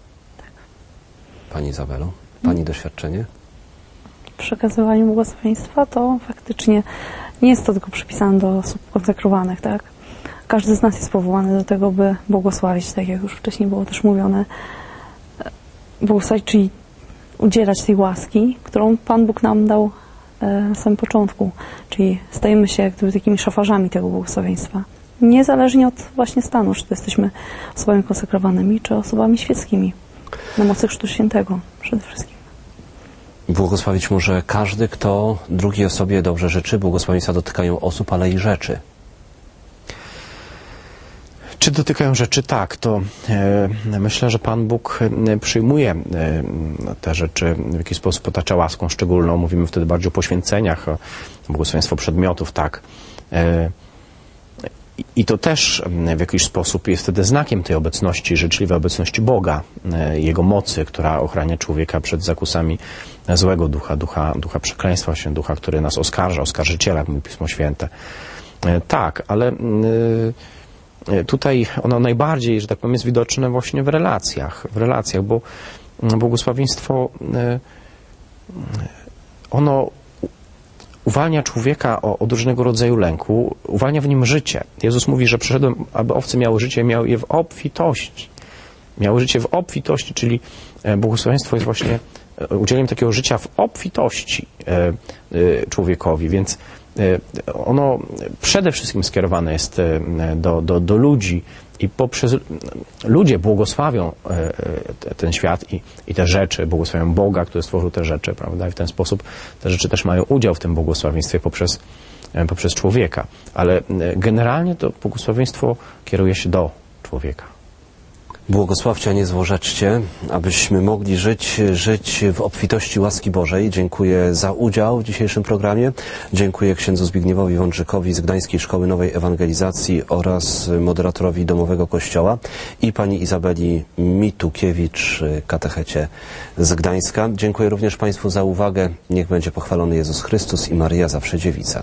Pani Izabelo, Pani doświadczenie? W przekazywaniu błogosławieństwa to faktycznie nie jest to tylko przypisane do osób konsekrowanych, tak? Każdy z nas jest powołany do tego, by błogosławić, tak jak już wcześniej było też mówione. Błogosławić, czyli udzielać tej łaski, którą Pan Bóg nam dał na samym początku. Czyli stajemy się jak gdyby takimi szafarzami tego błogosławieństwa. Niezależnie od właśnie stanu, czy to jesteśmy osobami konsekrowanymi, czy osobami świeckimi. Na mocy Chrztu Świętego przede wszystkim. Błogosławić może każdy, kto drugiej osobie dobrze życzy. Błogosławieństwa dotykają osób, ale i rzeczy. Czy dotykają rzeczy? Tak. To e, myślę, że Pan Bóg przyjmuje e, te rzeczy, w jakiś sposób otacza łaską szczególną. Mówimy wtedy bardziej o poświęceniach, o błogosławieństwo przedmiotów, tak. E, I to też w jakiś sposób jest wtedy znakiem tej obecności, życzliwej obecności Boga, Jego mocy, która ochrania człowieka przed zakusami złego ducha, ducha, ducha przekleństwa, właśnie ducha, który nas oskarża, oskarżyciela, jak mówi Pismo Święte. Tak, ale tutaj ono najbardziej, że tak powiem, jest widoczne właśnie w relacjach, w relacjach, bo błogosławieństwo, ono uwalnia człowieka od różnego rodzaju lęku, uwalnia w nim życie. Jezus mówi, że przyszedłem, aby owce miały życie, miały je w obfitości. Miały życie w obfitości, czyli błogosławieństwo jest właśnie udzieleniem takiego życia w obfitości człowiekowi, więc ono przede wszystkim skierowane jest do, do, do ludzi i poprzez ludzie błogosławią ten świat i, i te rzeczy, błogosławią Boga, który stworzył te rzeczy, prawda? I w ten sposób te rzeczy też mają udział w tym błogosławieństwie poprzez, poprzez człowieka. Ale generalnie to błogosławieństwo kieruje się do człowieka. Błogosławcie, a nie złorzeczcie, abyśmy mogli żyć, żyć w obfitości łaski Bożej. Dziękuję za udział w dzisiejszym programie. Dziękuję księdzu Zbigniewowi Wądrzykowi z Gdańskiej Szkoły Nowej Ewangelizacji oraz moderatorowi Domowego Kościoła i pani Izabeli Mitukiewicz, katechecie z Gdańska. Dziękuję również Państwu za uwagę. Niech będzie pochwalony Jezus Chrystus i Maryja zawsze Dziewica.